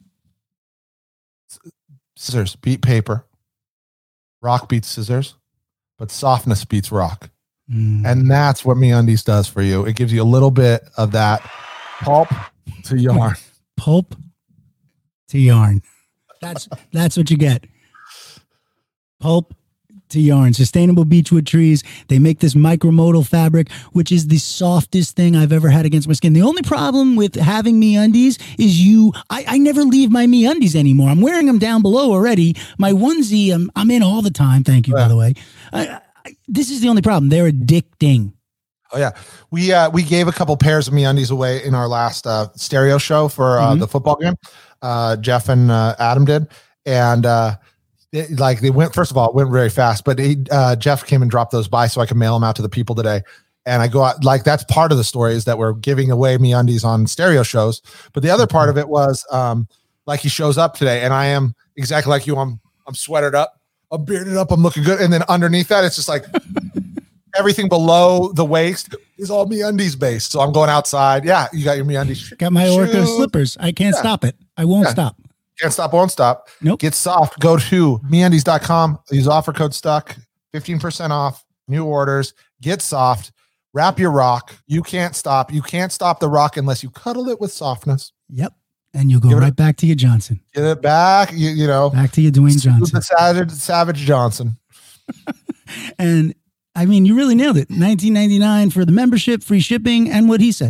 Scissors beat paper. Rock beats scissors, but softness beats rock. And that's what MeUndies does for you. It gives you a little bit of that pulp to yarn. Pulp to yarn. That's what you get. Pulp to yarn. Sustainable beechwood trees. They make this micromodal fabric, which is the softest thing I've ever had against my skin. The only problem with having MeUndies is I never leave my MeUndies anymore. I'm wearing them down below already. My onesie, I'm in all the time. Thank you, by the way. This is the only problem. They're addicting. Oh yeah, we gave a couple pairs of MeUndies away in our last stereo show for the football game. Jeff and Adam did, and they went. First of all, it went very fast. But Jeff came and dropped those by so I could mail them out to the people today. And I go out, like, that's part of the story is that we're giving away MeUndies on stereo shows. But the other part of it was like he shows up today, and I am exactly like you. I'm sweatered up, I'm bearded up, I'm looking good, and then underneath that, it's just like. Everything below the waist is all MeUndies based. So I'm going outside. Yeah, you got your MeUndies. Got my Orca slippers. I can't stop it. I won't stop. Can't stop, won't stop. Nope. Get soft. Go to MeUndies.com. Use offer code STUCK. 15% off. New orders. Get soft. Wrap your rock. You can't stop. You can't stop the rock unless you cuddle it with softness. Yep. And you'll go right back to your Johnson. Get it back. You know. Back to your Dwayne Johnson. The Savage Johnson. And I mean, you really nailed it. $19.99 for the membership, free shipping, and what he said.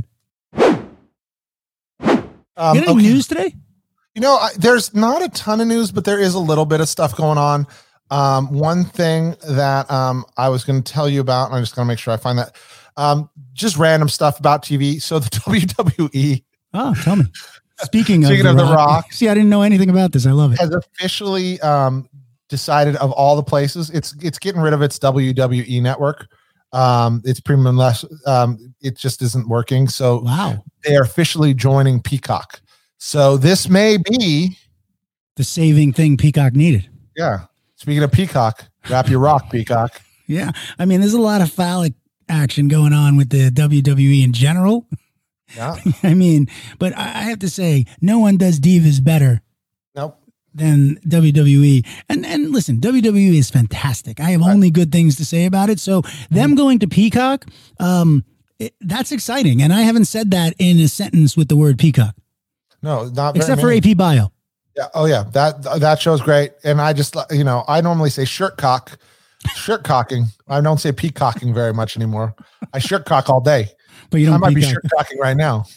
Any news today? You know, there's not a ton of news, but there is a little bit of stuff going on. One thing that I was going to tell you about, and I'm just going to make sure I find that. Just random stuff about TV. So the WWE. Oh, tell me. Speaking of The Rock. See, I didn't know anything about this. I love it. Has officially decided of all the places it's getting rid of its WWE network. It's premium less. It just isn't working. So wow, they are officially joining Peacock. So this may be the saving thing Peacock needed. Yeah. Speaking of Peacock, wrap your rock, Peacock. Yeah. I mean, there's a lot of phallic action going on with the WWE in general. Yeah. I mean, but I have to say, no one does divas better. Nope. Than WWE. And listen, WWE is fantastic. I have only good things to say about it. So them going to Peacock, that's exciting. And I haven't said that in a sentence with the word Peacock. No, not except for AP Bio. Yeah. Oh yeah. That show's great. And I just, I normally say shirt cocking. I don't say peacocking very much anymore. I shirt cock all day. But you don't. I might be shirt cocking right now.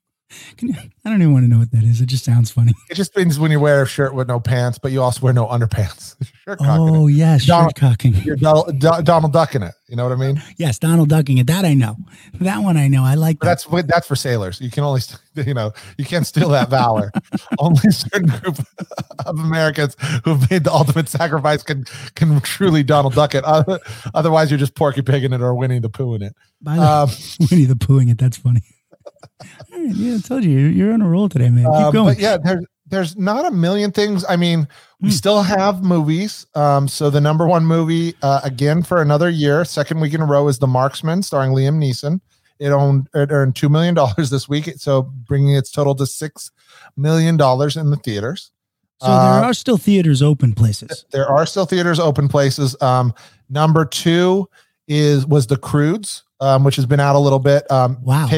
I don't even want to know what that is. It just sounds funny. It just means when you wear a shirt with no pants, but you also wear no underpants. Shirt cocking. Oh, yeah, shirt cocking. You're Donald Ducking it. You know what I mean? Yes, Donald Ducking it. That I know. That one I know. I like that. That's for sailors. You can only, you can't steal that valor. Only a certain group of Americans who've made the ultimate sacrifice can truly Donald Duck it. Otherwise, you're just Porky Pigging it or Winnie the Poohing it. Winnie the Poohing it. That's funny. Yeah, I told you you're on a roll today, man. Keep going. But yeah, there's not a million things. I mean, we still have movies. So the number one movie again for another year, second week in a row, is The Marksman, starring Liam Neeson. It earned $2 million this week, so bringing its total to $6 million in the theaters. So there are still theaters open places. There are still theaters open places. Number two was The Croods, which has been out a little bit. Wow.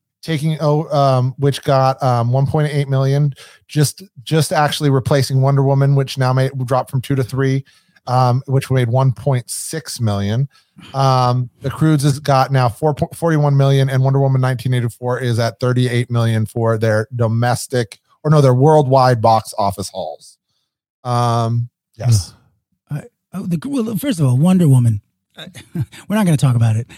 Which got 1.8 million, just actually replacing Wonder Woman, which now may drop from 2 to 3, which made 1.6 million. The Croods has got now 41 million, and Wonder Woman 1984 is at 38 million for their their worldwide box office hauls. Yes. Well, first of all, Wonder Woman. We're not going to talk about it.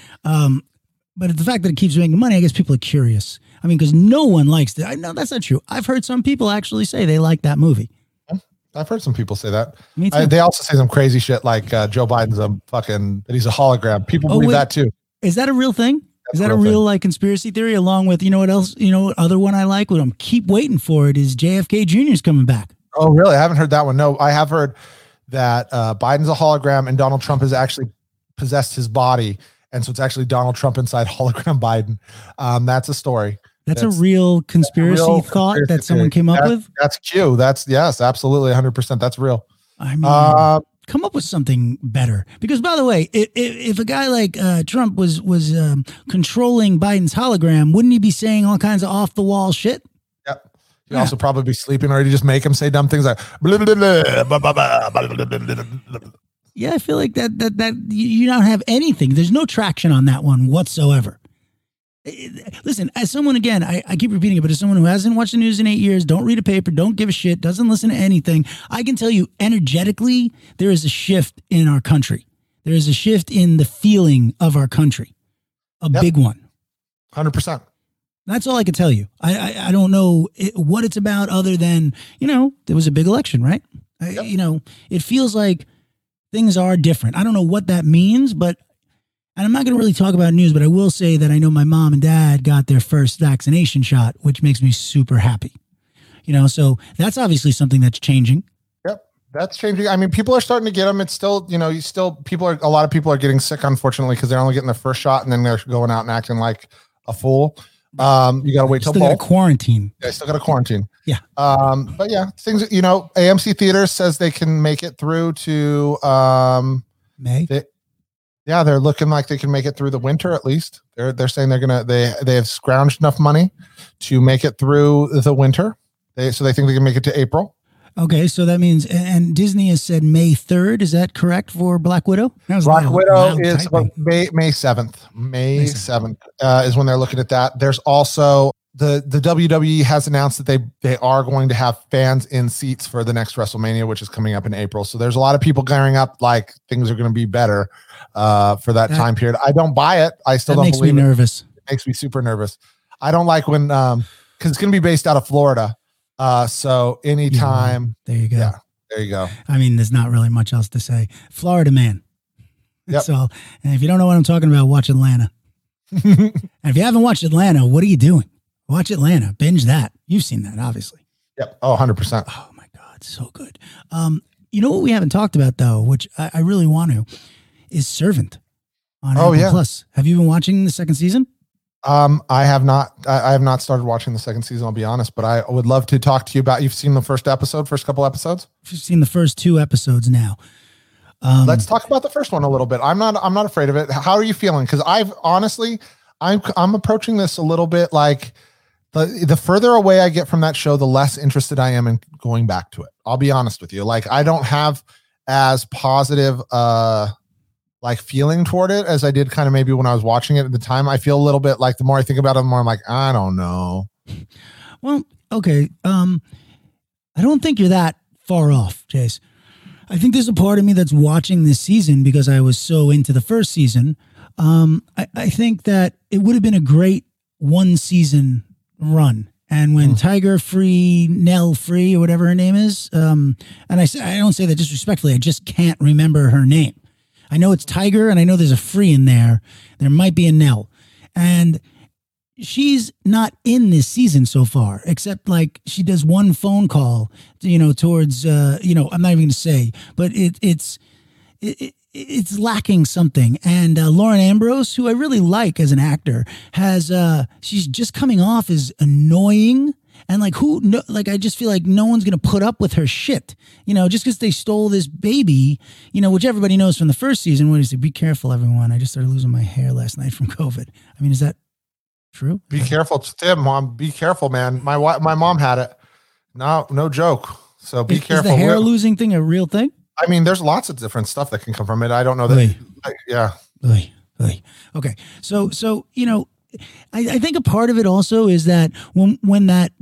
But the fact that it keeps making money, I guess people are curious. I mean, because no one likes it. I know that's not true. I've heard some people actually say they like that movie. I've heard some people say that. Me too. They also say some crazy shit like Joe Biden's that he's a hologram. People believe that too. Is that a real thing? Is that a real like conspiracy theory? Along with, you know what else? You know what other one I like? What I'm keep waiting for it is JFK Jr. is coming back. Oh, really? I haven't heard that one. No, I have heard that Biden's a hologram and Donald Trump has actually possessed his body. And so it's actually Donald Trump inside hologram Biden. That's a story. That's a real conspiracy thought that someone came up with? That's Q. Yes, absolutely 100%. That's real. I mean, come up with something better. Because, by the way, if a guy like Trump was controlling Biden's hologram, wouldn't he be saying all kinds of off-the-wall shit? Yep. He'd also probably be sleeping, or he'd just make him say dumb things like blah, blah, blah, blah, blah, blah, blah, blah. Yeah, I feel like that you don't have anything. There's no traction on that one whatsoever. Listen, as someone, again, I keep repeating it, but as someone who hasn't watched the news in 8 years, don't read a paper, don't give a shit, doesn't listen to anything, I can tell you energetically, there is a shift in our country. There is a shift in the feeling of our country. Big one. 100%. That's all I can tell you. I don't know what it's about other than, there was a big election, right? It feels like things are different. I don't know what that means, and I'm not going to really talk about news, but I will say that I know my mom and dad got their first vaccination shot, which makes me super happy. So that's obviously something that's changing. Yep, that's changing. I mean, people are starting to get them. It's still, a lot of people are getting sick, unfortunately, because they're only getting their first shot and then they're going out and acting like a fool. You got to wait till still got to quarantine. Yeah, still got to quarantine. Yeah. But yeah, things, AMC Theaters says they can make it through to May. They're looking like they can make it through the winter at least. They're saying they have scrounged enough money to make it through the winter. So they think they can make it to April. Okay, so that means, and Disney has said May 3rd. Is that correct for Black Widow? Black Widow is about May 7th. May 7th is when they're looking at that. There's also the WWE has announced that they are going to have fans in seats for the next WrestleMania, which is coming up in April. So there's a lot of people gearing up like things are going to be better for that time period. I don't buy it. I still don't believe it. Makes me nervous. It makes me super nervous. I don't like when because it's going to be based out of Florida. So anytime. There you go. Yeah, there you go. I mean, there's not really much else to say. Florida man. That's all. And if you don't know what I'm talking about, watch Atlanta. And if you haven't watched Atlanta, what are you doing? Watch Atlanta. Binge that. You've seen that, obviously. Yep. Oh, 100%. Oh, my God. So good. You know what we haven't talked about, though, which I really want to, is Servant on Apple Plus. Have you been watching the second season? I have not. I have not started watching the second season, I'll be honest, but I would love to talk to you about. You've seen the first couple episodes? I've seen the first 2 episodes now. Let's talk about the first one a little bit. I'm not afraid of it. How are you feeling? Because I'm approaching this a little bit like the further away I get from that show, the less interested I am in going back to it. I'll be honest with you. Like, I don't have as positive feeling toward it as I did kind of maybe when I was watching it at the time. I feel a little bit like the more I think about it, the more I'm like, I don't know. Well, okay. I don't think you're that far off, Chase. I think there's a part of me that's watching this season because I was so into the first season. I think that it would have been a great 1 season run. And when Tiger Free, Nell Free, or whatever her name is, and I don't say that disrespectfully, I just can't remember her name. I know it's Tiger, and I know there's a Free in there. There might be a Nell. And she's not in this season so far, except like she does one phone call, towards, I'm not even going to say, but it's lacking something. And Lauren Ambrose, who I really like as an actor, she's just coming off as annoying. And I just feel like no one's going to put up with her shit, just because they stole this baby, which everybody knows from the first season. What is it? Be careful, everyone. I just started losing my hair last night from COVID. I mean, is that true? Be careful, Tim, Mom. Be careful, man. My mom had it. No joke. So be careful. Is the hair losing thing a real thing? I mean, there's lots of different stuff that can come from it. I don't know that. Yeah. Okay. So I think a part of it also is that when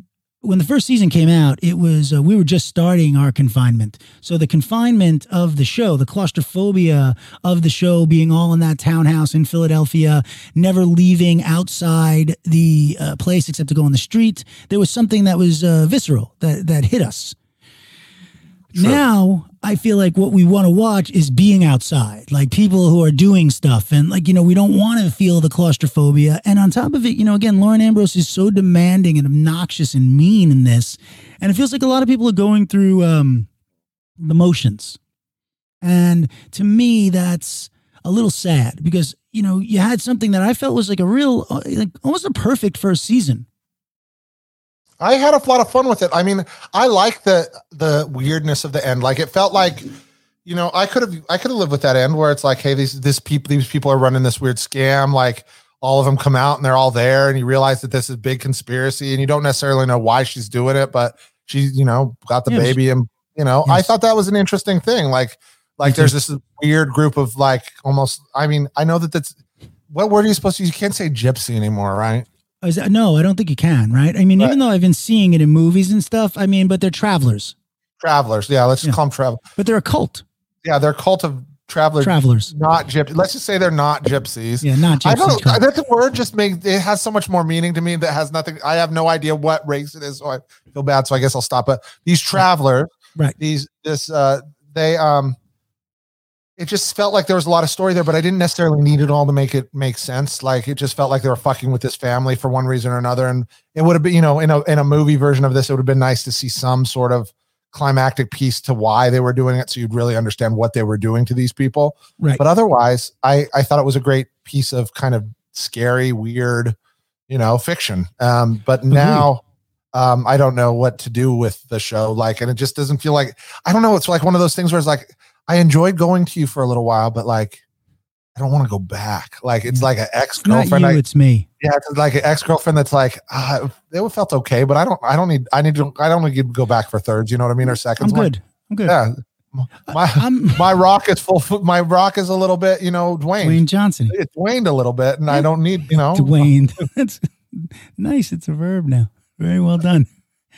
when the first season came out, it was we were just starting our confinement. So the confinement of the show, the claustrophobia of the show, being all in that townhouse in Philadelphia, never leaving outside the place except to go on the street, there was something that was visceral that hit us. True. Now I feel like what we want to watch is being outside, like people who are doing stuff, and like, we don't want to feel the claustrophobia. And on top of it, again, Lauren Ambrose is so demanding and obnoxious and mean in this, and it feels like a lot of people are going through the motions. And to me, that's a little sad because you had something that I felt was like a real, like almost a perfect first season. I had a lot of fun with it. I mean, I like the weirdness of the end. Like it felt like, I could have lived with that end where it's like, hey, these people are running this weird scam. Like all of them come out and they're all there, and you realize that this is a big conspiracy, and you don't necessarily know why she's doing it, but she, got the baby, and yes. I thought that was an interesting thing. Like there's this weird group of like almost. I mean, I know that's what word are you supposed to use? You can't say gypsy anymore, right? No, I don't think you can, right? I mean, right. Even though I've been seeing it in movies and stuff, I mean, but they're travelers. Travelers, yeah, let's just call them travelers. But they're a cult. Yeah, they're a cult of travelers. Not gypsies. Let's just say they're not gypsies. Yeah, not gypsies. I that the word just it has so much more meaning to me that has nothing. I have no idea what race it is, so I feel bad, so I guess I'll stop. But these travelers, right? It just felt like there was a lot of story there, but I didn't necessarily need it all to make it make sense. Like it just felt like they were fucking with this family for one reason or another. And it would have been, in a movie version of this, it would have been nice to see some sort of climactic piece to why they were doing it, so you'd really understand what they were doing to these people. Right. But otherwise, I thought it was a great piece of kind of scary, weird, fiction. But now I don't know what to do with the show. Like, and it just doesn't feel like, I don't know. It's like one of those things where it's like, I enjoyed going to you for a little while, but like, I don't want to go back. Like, it's like an ex-girlfriend. It's me. Yeah. It's like an ex-girlfriend that's like, it felt okay, but I don't need to go back for thirds. You know what I mean? Or seconds. I'm good. Yeah. My rock is full. My rock is a little bit, Dwayne Johnson. It's waned a little bit, and I don't need, Dwayne. That's nice. It's a verb now. Very well done.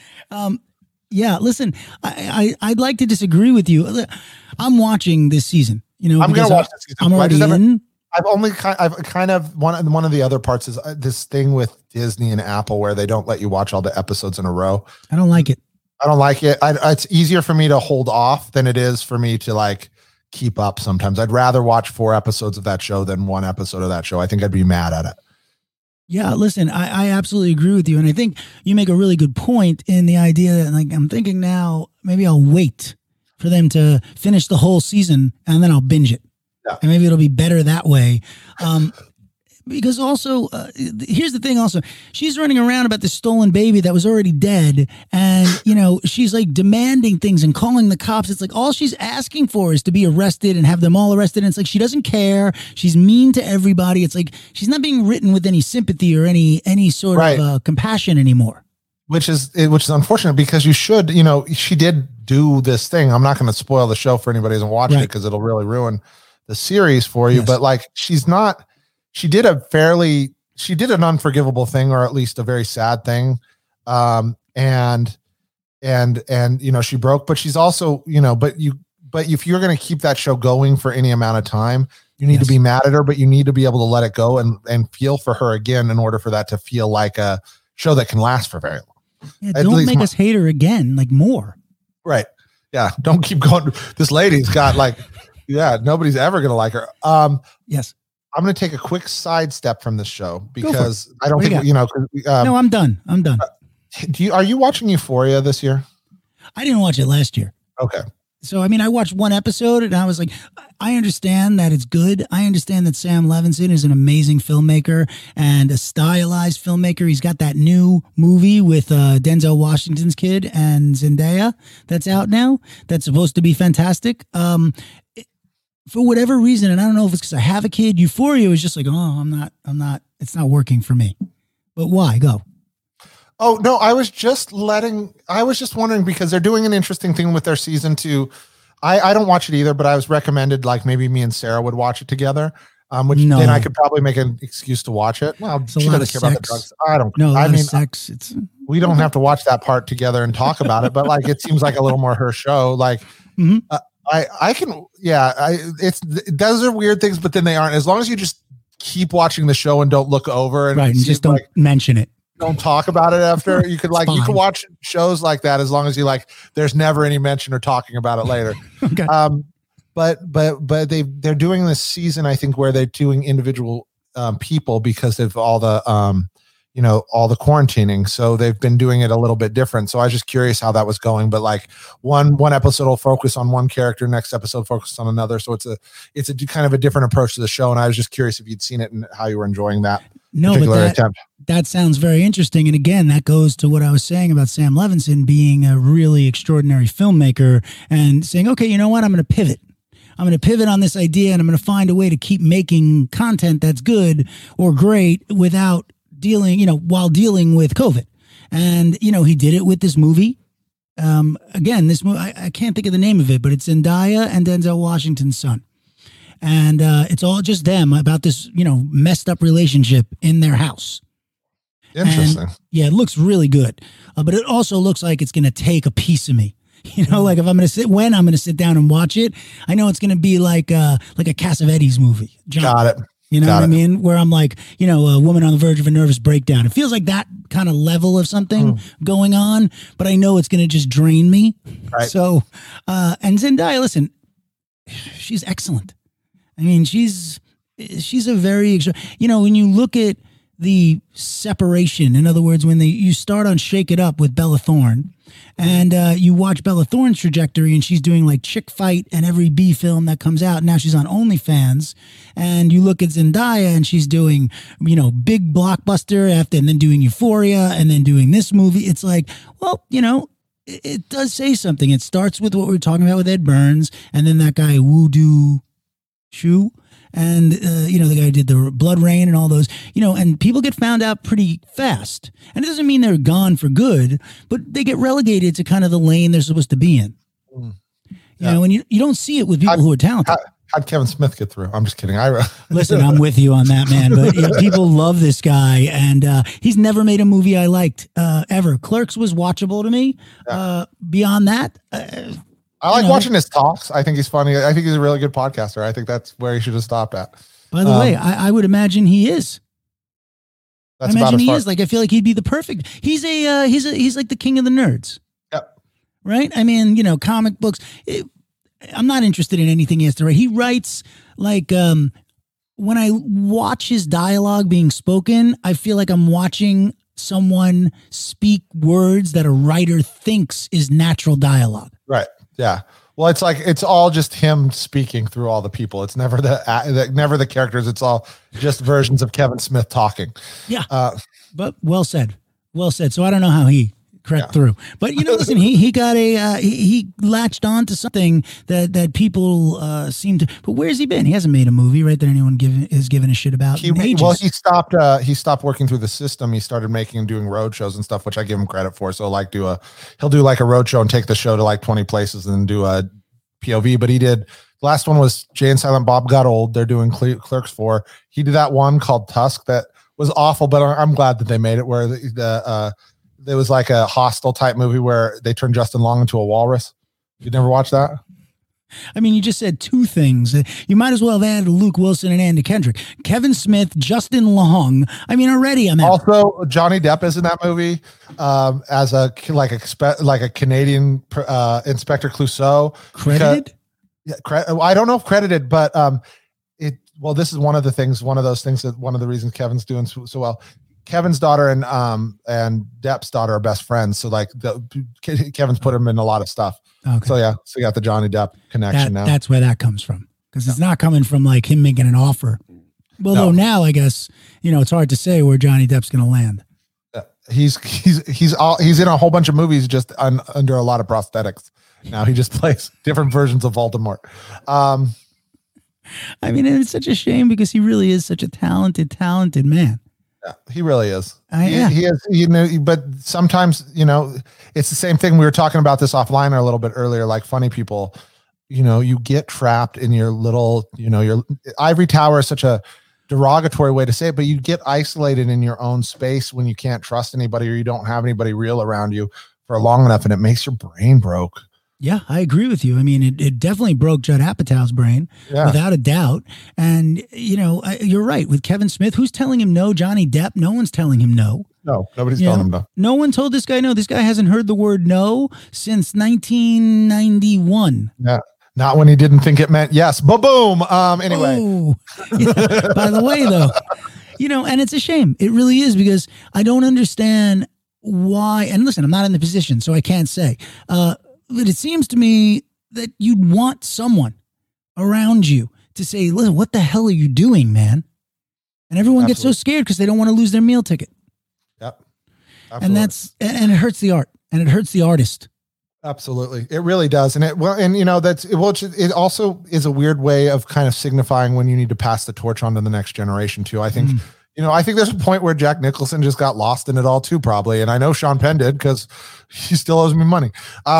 Yeah, listen, I'd like to disagree with you. I'm watching this season. I'm going to watch this season. I'm already in. I've kind of one of the other parts is this thing with Disney and Apple where they don't let you watch all the episodes in a row. I don't like it. It's easier for me to hold off than it is for me to like keep up. Sometimes I'd rather watch 4 episodes of that show than 1 episode of that show. I think I'd be mad at it. Yeah, listen, I absolutely agree with you. And I think you make a really good point in the idea that, like, I'm thinking now, maybe I'll wait for them to finish the whole season and then I'll binge it. Yeah. And maybe it'll be better that way. Because also, here's the thing also, she's running around about this stolen baby that was already dead. And, she's like demanding things and calling the cops. It's like all she's asking for is to be arrested and have them all arrested. And it's like she doesn't care. She's mean to everybody. It's like she's not being written with any sympathy or any sort of compassion anymore. Which is unfortunate because you should, she did do this thing. I'm not going to spoil the show for anybody who hasn't watched it because it'll really ruin the series for you. Yes. But like, she did an unforgivable thing, or at least a very sad thing. And she broke, but she's also, but if you're going to keep that show going for any amount of time, you need to be mad at her, but you need to be able to let it go and feel for her again in order for that to feel like a show that can last for very long. Yeah, don't make us hate her again, like more. Right. Yeah. Don't keep going. This lady's got nobody's ever going to like her. Yes. I'm going to take a quick sidestep from this show because I don't think, no, I'm done. Are you watching Euphoria this year? I didn't watch it last year. Okay. So, I mean, I watched 1 episode and I was like, I understand that it's good. I understand that Sam Levinson is an amazing filmmaker and a stylized filmmaker. He's got that new movie with Denzel Washington's kid and Zendaya that's out now. That's supposed to be fantastic. For whatever reason, and I don't know if it's because I have a kid, Euphoria was just like, I'm not, it's not working for me. But why? Go. Oh, no, I was just wondering because they're doing an interesting thing with their season 2. I don't watch it either, but I was recommended like maybe me and Sarah would watch it together. which No. then I could probably make an excuse to watch it. Well, It's a she lot doesn't of care about the sex. drugs. I don't. No, a lot I of mean, sex. It's we don't have to watch that part together and talk about it, but like it seems like a little more her show. Like Mhm. I can, yeah, those are weird things, but then they aren't. As long as you just keep watching the show and don't look over and right, and just don't like, mention it. don't talk about it after. You could like you fine. can watch shows like that as long as you like. There's never any mention or talking about it later. Okay. But they're doing this season, I think, where they're doing individual people because of all the all the quarantining. So they've been doing it a little bit different. So I was just curious how that was going. But like one episode will focus on one character, next episode focus on another. So it's a kind of a different approach to the show. And I was just curious if you'd seen it and how you were enjoying that particular attempt. That sounds very interesting. And again, that goes to what I was saying about Sam Levinson being a really extraordinary filmmaker and saying, okay, you know what? I'm going to pivot. I'm going to pivot on this idea and I'm going to find a way to keep making content that's good or great without while dealing with COVID. And, he did it with this movie. Again, this movie, I can't think of the name of it, but it's Zendaya and Denzel Washington's son. And it's all just them about this, messed up relationship in their house. Interesting. And, yeah, it looks really good. But it also looks like it's going to take a piece of me. Like if I'm going to sit down and watch it, I know it's going to be like a Cassavetes movie. Got it. You know what I mean? Where I'm like, a woman on the verge of a nervous breakdown. It feels like that kind of level of something going on, but I know it's going to just drain me. Right. So, and Zendaya, listen, she's excellent. I mean, she's a very, when you look at the separation, in other words, when you start on Shake It Up with Bella Thorne, and you watch Bella Thorne's trajectory, and she's doing like Chick Fight and every B film that comes out. Now she's on OnlyFans, and you look at Zendaya, and she's doing big blockbuster and then doing Euphoria, and then doing this movie. It's like, well, it does say something. It starts with what we were talking about with Ed Burns, and then that guy Woo Do Shu. And, the guy who did the Blood Rain and all those, and people get found out pretty fast. And it doesn't mean they're gone for good, but they get relegated to kind of the lane they're supposed to be in. And you don't see it with people who are talented. How'd Kevin Smith get through? I'm just kidding. Listen, I'm with you on that, man. But people love this guy, and he's never made a movie I liked ever. Clerks was watchable to me. Beyond that... I like watching his talks. I think he's funny. I think he's a really good podcaster. I think that's where he should have stopped at. By the way, I would imagine he is. That's I imagine he is. Like, I feel like he'd be the perfect. He's like the king of the nerds. Yep. Right. I mean, comic books. I'm not interested in anything he has to write. He writes like when I watch his dialogue being spoken, I feel like I'm watching someone speak words that a writer thinks is natural dialogue. Right. Yeah. Well, it's like, it's all just him speaking through all the people. It's never never the characters. It's all just versions of Kevin Smith talking. Yeah. But well said. Well said. So I don't know how he crept through, but listen, he got he latched on to something that people seem to, but where's he been? He hasn't made a movie, right? That anyone is giving a shit about. He stopped working through the system. He started doing road shows and stuff, which I give him credit for. So he'll do like a road show and take the show to like 20 places and do a POV. But the last one was Jay and Silent Bob Got Old. They're doing Clerks 4. He did that one called Tusk that was awful, but I'm glad that they made it where there was like a Hostel type movie where they turned Justin Long into a walrus. You never watched that? I mean, you just said two things. You might as well have added Luke Wilson and Andy Kendrick. Kevin Smith, Justin Long. I mean, already I'm out. Also, Johnny Depp is in that movie as a Canadian Inspector Clouseau. Credited? I don't know if credited, but this is one of the reasons Kevin's doing so well. Kevin's daughter and Depp's daughter are best friends. So like Kevin's put him in a lot of stuff. Okay. So yeah, so you got the Johnny Depp connection now. That's where that comes from. Because it's not coming from like him making an offer. Although now I guess, it's hard to say where Johnny Depp's going to land. He's in a whole bunch of movies just under a lot of prosthetics. Now he just plays different versions of Voldemort. I mean, it's such a shame because he really is such a talented man. Yeah, he really is. He is, but sometimes, it's the same thing. We were talking about this offline a little bit earlier, like funny people. you get trapped in your little, your ivory tower is such a derogatory way to say it, but you get isolated in your own space when you can't trust anybody or you don't have anybody real around you for long enough, and it makes your brain broke. Yeah, I agree with you. I mean, it definitely broke Judd Apatow's brain, without a doubt. And, you're right. With Kevin Smith, who's telling him no? Johnny Depp, no one's telling him no. No, nobody's telling him no. No one told this guy no. This guy hasn't heard the word no since 1991. Yeah. Not when he didn't think it meant yes. Ba-boom. Anyway. Yeah, by the way, though, and it's a shame. It really is, because I don't understand why. And listen, I'm not in the position, so I can't say. But it seems to me that you'd want someone around you to say, listen, what the hell are you doing, man? And everyone gets so scared because they don't want to lose their meal ticket. Yep. Absolutely. And it hurts the art, and it hurts the artist. Absolutely. It really does. And it also is a weird way of kind of signifying when you need to pass the torch on to the next generation too. I think, I think there's a point where Jack Nicholson just got lost in it all too, probably. And I know Sean Penn did, because he still owes me money.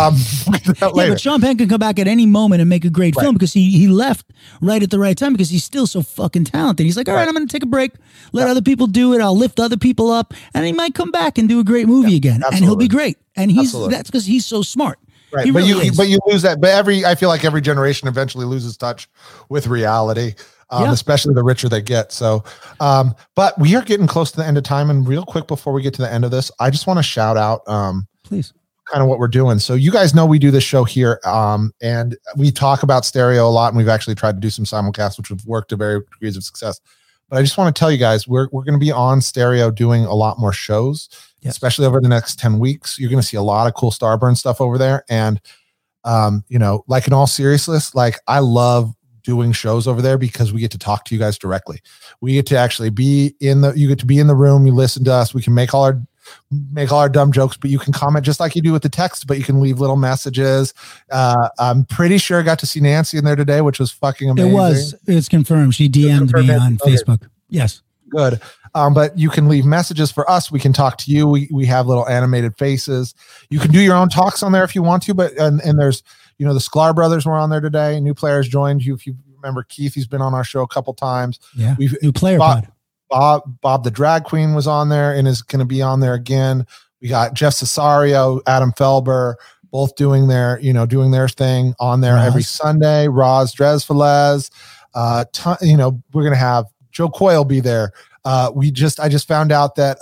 But Sean Penn can come back at any moment and make a great film, because he left right at the right time, because he's still so fucking talented. He's like, all right, I'm going to take a break, let other people do it. I'll lift other people up, and he might come back and do a great movie again. Absolutely. And he'll be great. And that's because he's so smart. Right. But you lose that. But I feel like every generation eventually loses touch with reality. Especially the richer they get. So, but we are getting close to the end of time. And real quick, before we get to the end of this, I just want to shout out, please, kind of what we're doing. So you guys know we do this show here, and we talk about stereo a lot, and we've actually tried to do some simulcasts, which have worked to varying degrees of success. But I just want to tell you guys, we're going to be on stereo doing a lot more shows, especially over the next 10 weeks. You're going to see a lot of cool Starburn stuff over there. And, like in all seriousness, like I love doing shows over there, because we get to talk to you guys directly. We get to actually you get to be in the room. You listen to us. We can make all our dumb jokes, but you can comment just like you do with the text, but you can leave little messages. I'm pretty sure I got to see Nancy in there today, which was fucking amazing. It's confirmed. She DM'd me on Facebook. Yes. Good. But you can leave messages for us. We can talk to you. We have little animated faces. You can do your own talks on there if you want to, but, and there's, the Sklar brothers were on there today. New players joined you. If you remember Keith, he's been on our show a couple times. Yeah. New player pod. Bob the drag queen was on there and is going to be on there again. We got Jeff Cesario, Adam Felber, both doing their thing on there every Sunday. Roz Dresfelez, we're going to have Joe Coyle be there. I just found out that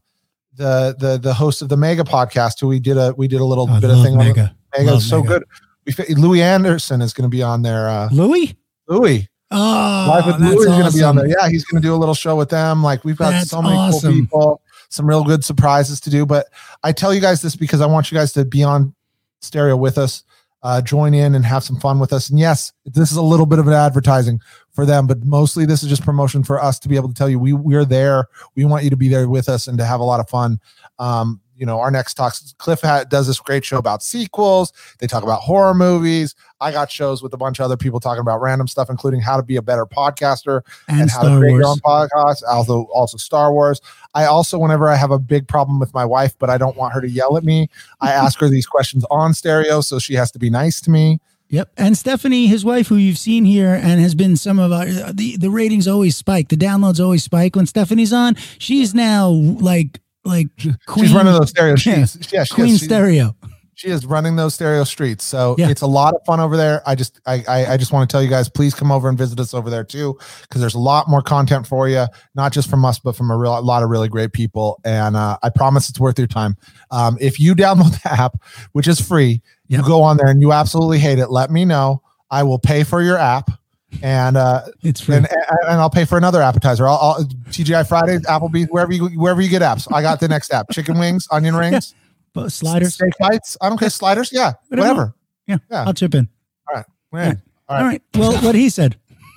the host of the Mega podcast, who we did a little bit of thing Mega. On Mega, is so good. Louis Anderson is going to be on there. Louis. Oh, Live with Louis is going to be on there. Yeah, he's going to do a little show with them. Like, we've got so many cool people, some real good surprises to do. But I tell you guys this because I want you guys to be on stereo with us, join in and have some fun with us. And yes, this is a little bit of an advertising for them, but mostly this is just promotion for us to be able to tell you we're there. We want you to be there with us and to have a lot of fun. Our next talks, Cliff does this great show about sequels. They talk about horror movies. I got shows with a bunch of other people talking about random stuff, including how to be a better podcaster and how to create your own podcast. Also Star Wars. I also, whenever I have a big problem with my wife, but I don't want her to yell at me, I ask her these questions on stereo, so she has to be nice to me. Yep. And Stephanie, his wife, who you've seen here and has been some of our, the ratings always spike. The downloads always spike when Stephanie's on. She's now like Queen. She's running those stereo streets. Yeah, Queen stereo. She is running those stereo streets. So it's a lot of fun over there. I just want to tell you guys, please come over and visit us over there too, because there's a lot more content for you, not just from us, but from a lot of really great people. And I promise it's worth your time. If you download the app, which is free, you go on there and you absolutely hate it, let me know. I will pay for your app. And it's free. And I'll pay for another appetizer. I'll TGI Fridays, Applebee's, wherever you get apps. I got the next app: chicken wings, onion rings, sliders, steak bites. I don't care. Sliders, yeah, whatever. Yeah, I'll chip in. All right, all right. Well, what he said.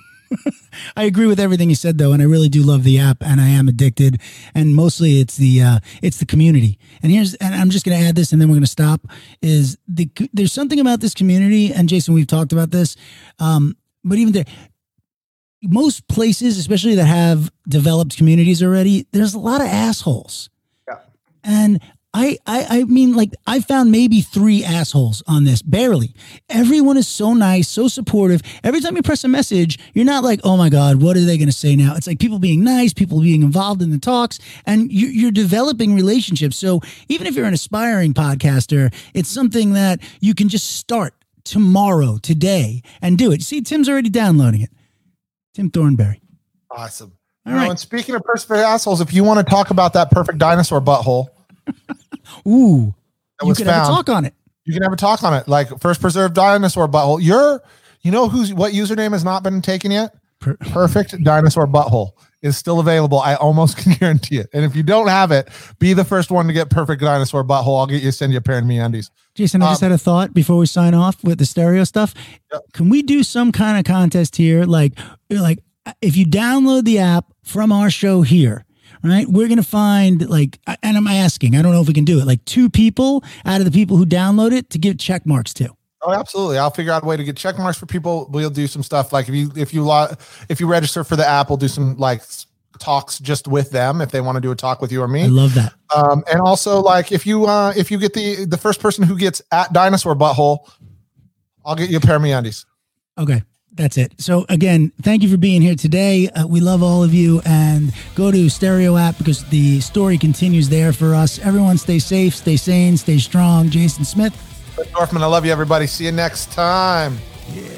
I agree with everything he said, though, and I really do love the app, and I am addicted. And mostly, it's the community. And I'm just going to add this, and then we're going to stop. There's something about this community, and Jason, we've talked about this. But even there, most places, especially that have developed communities already, there's a lot of assholes. Yeah. And I mean, like, I found maybe 3 assholes on this, barely. Everyone is so nice, so supportive. Every time you press a message, you're not like, oh my God, what are they going to say now? It's like people being nice, people being involved in the talks, and you're developing relationships. So even if you're an aspiring podcaster, it's something that you can just start tomorrow, today, and do it. See, Tim's already downloading it. Tim Thornberry. Awesome. All right. And speaking of perfect assholes, if you want to talk about that perfect dinosaur butthole, ooh, that you could have a talk on it. You can have a talk on it, like first preserved dinosaur butthole. You know what username has not been taken yet? Perfect dinosaur butthole is still available. I almost can guarantee it. And if you don't have it, be the first one to get perfect dinosaur butthole. I'll send you a pair of MeUndies. Jason, I just had a thought before we sign off with the stereo stuff. Yep. Can we do some kind of contest here? Like if you download the app from our show here, right, we're going to find like, and I'm asking, I don't know if we can do it, like 2 people out of the people who download it to give check marks to. Oh, absolutely. I'll figure out a way to get check marks for people. We'll do some stuff. Like if you register for the app, we'll do some like talks just with them if they want to do a talk with you or me. I love that. And also like if you get the first person who gets at dinosaur butthole, I'll get you a pair of MeUndies. Okay. That's it. So again, thank you for being here today. We love all of you, and go to Stereo app because the story continues there for us. Everyone stay safe, stay sane, stay strong. Jason Smith. Dorfman, I love you, everybody. See you next time. Yeah.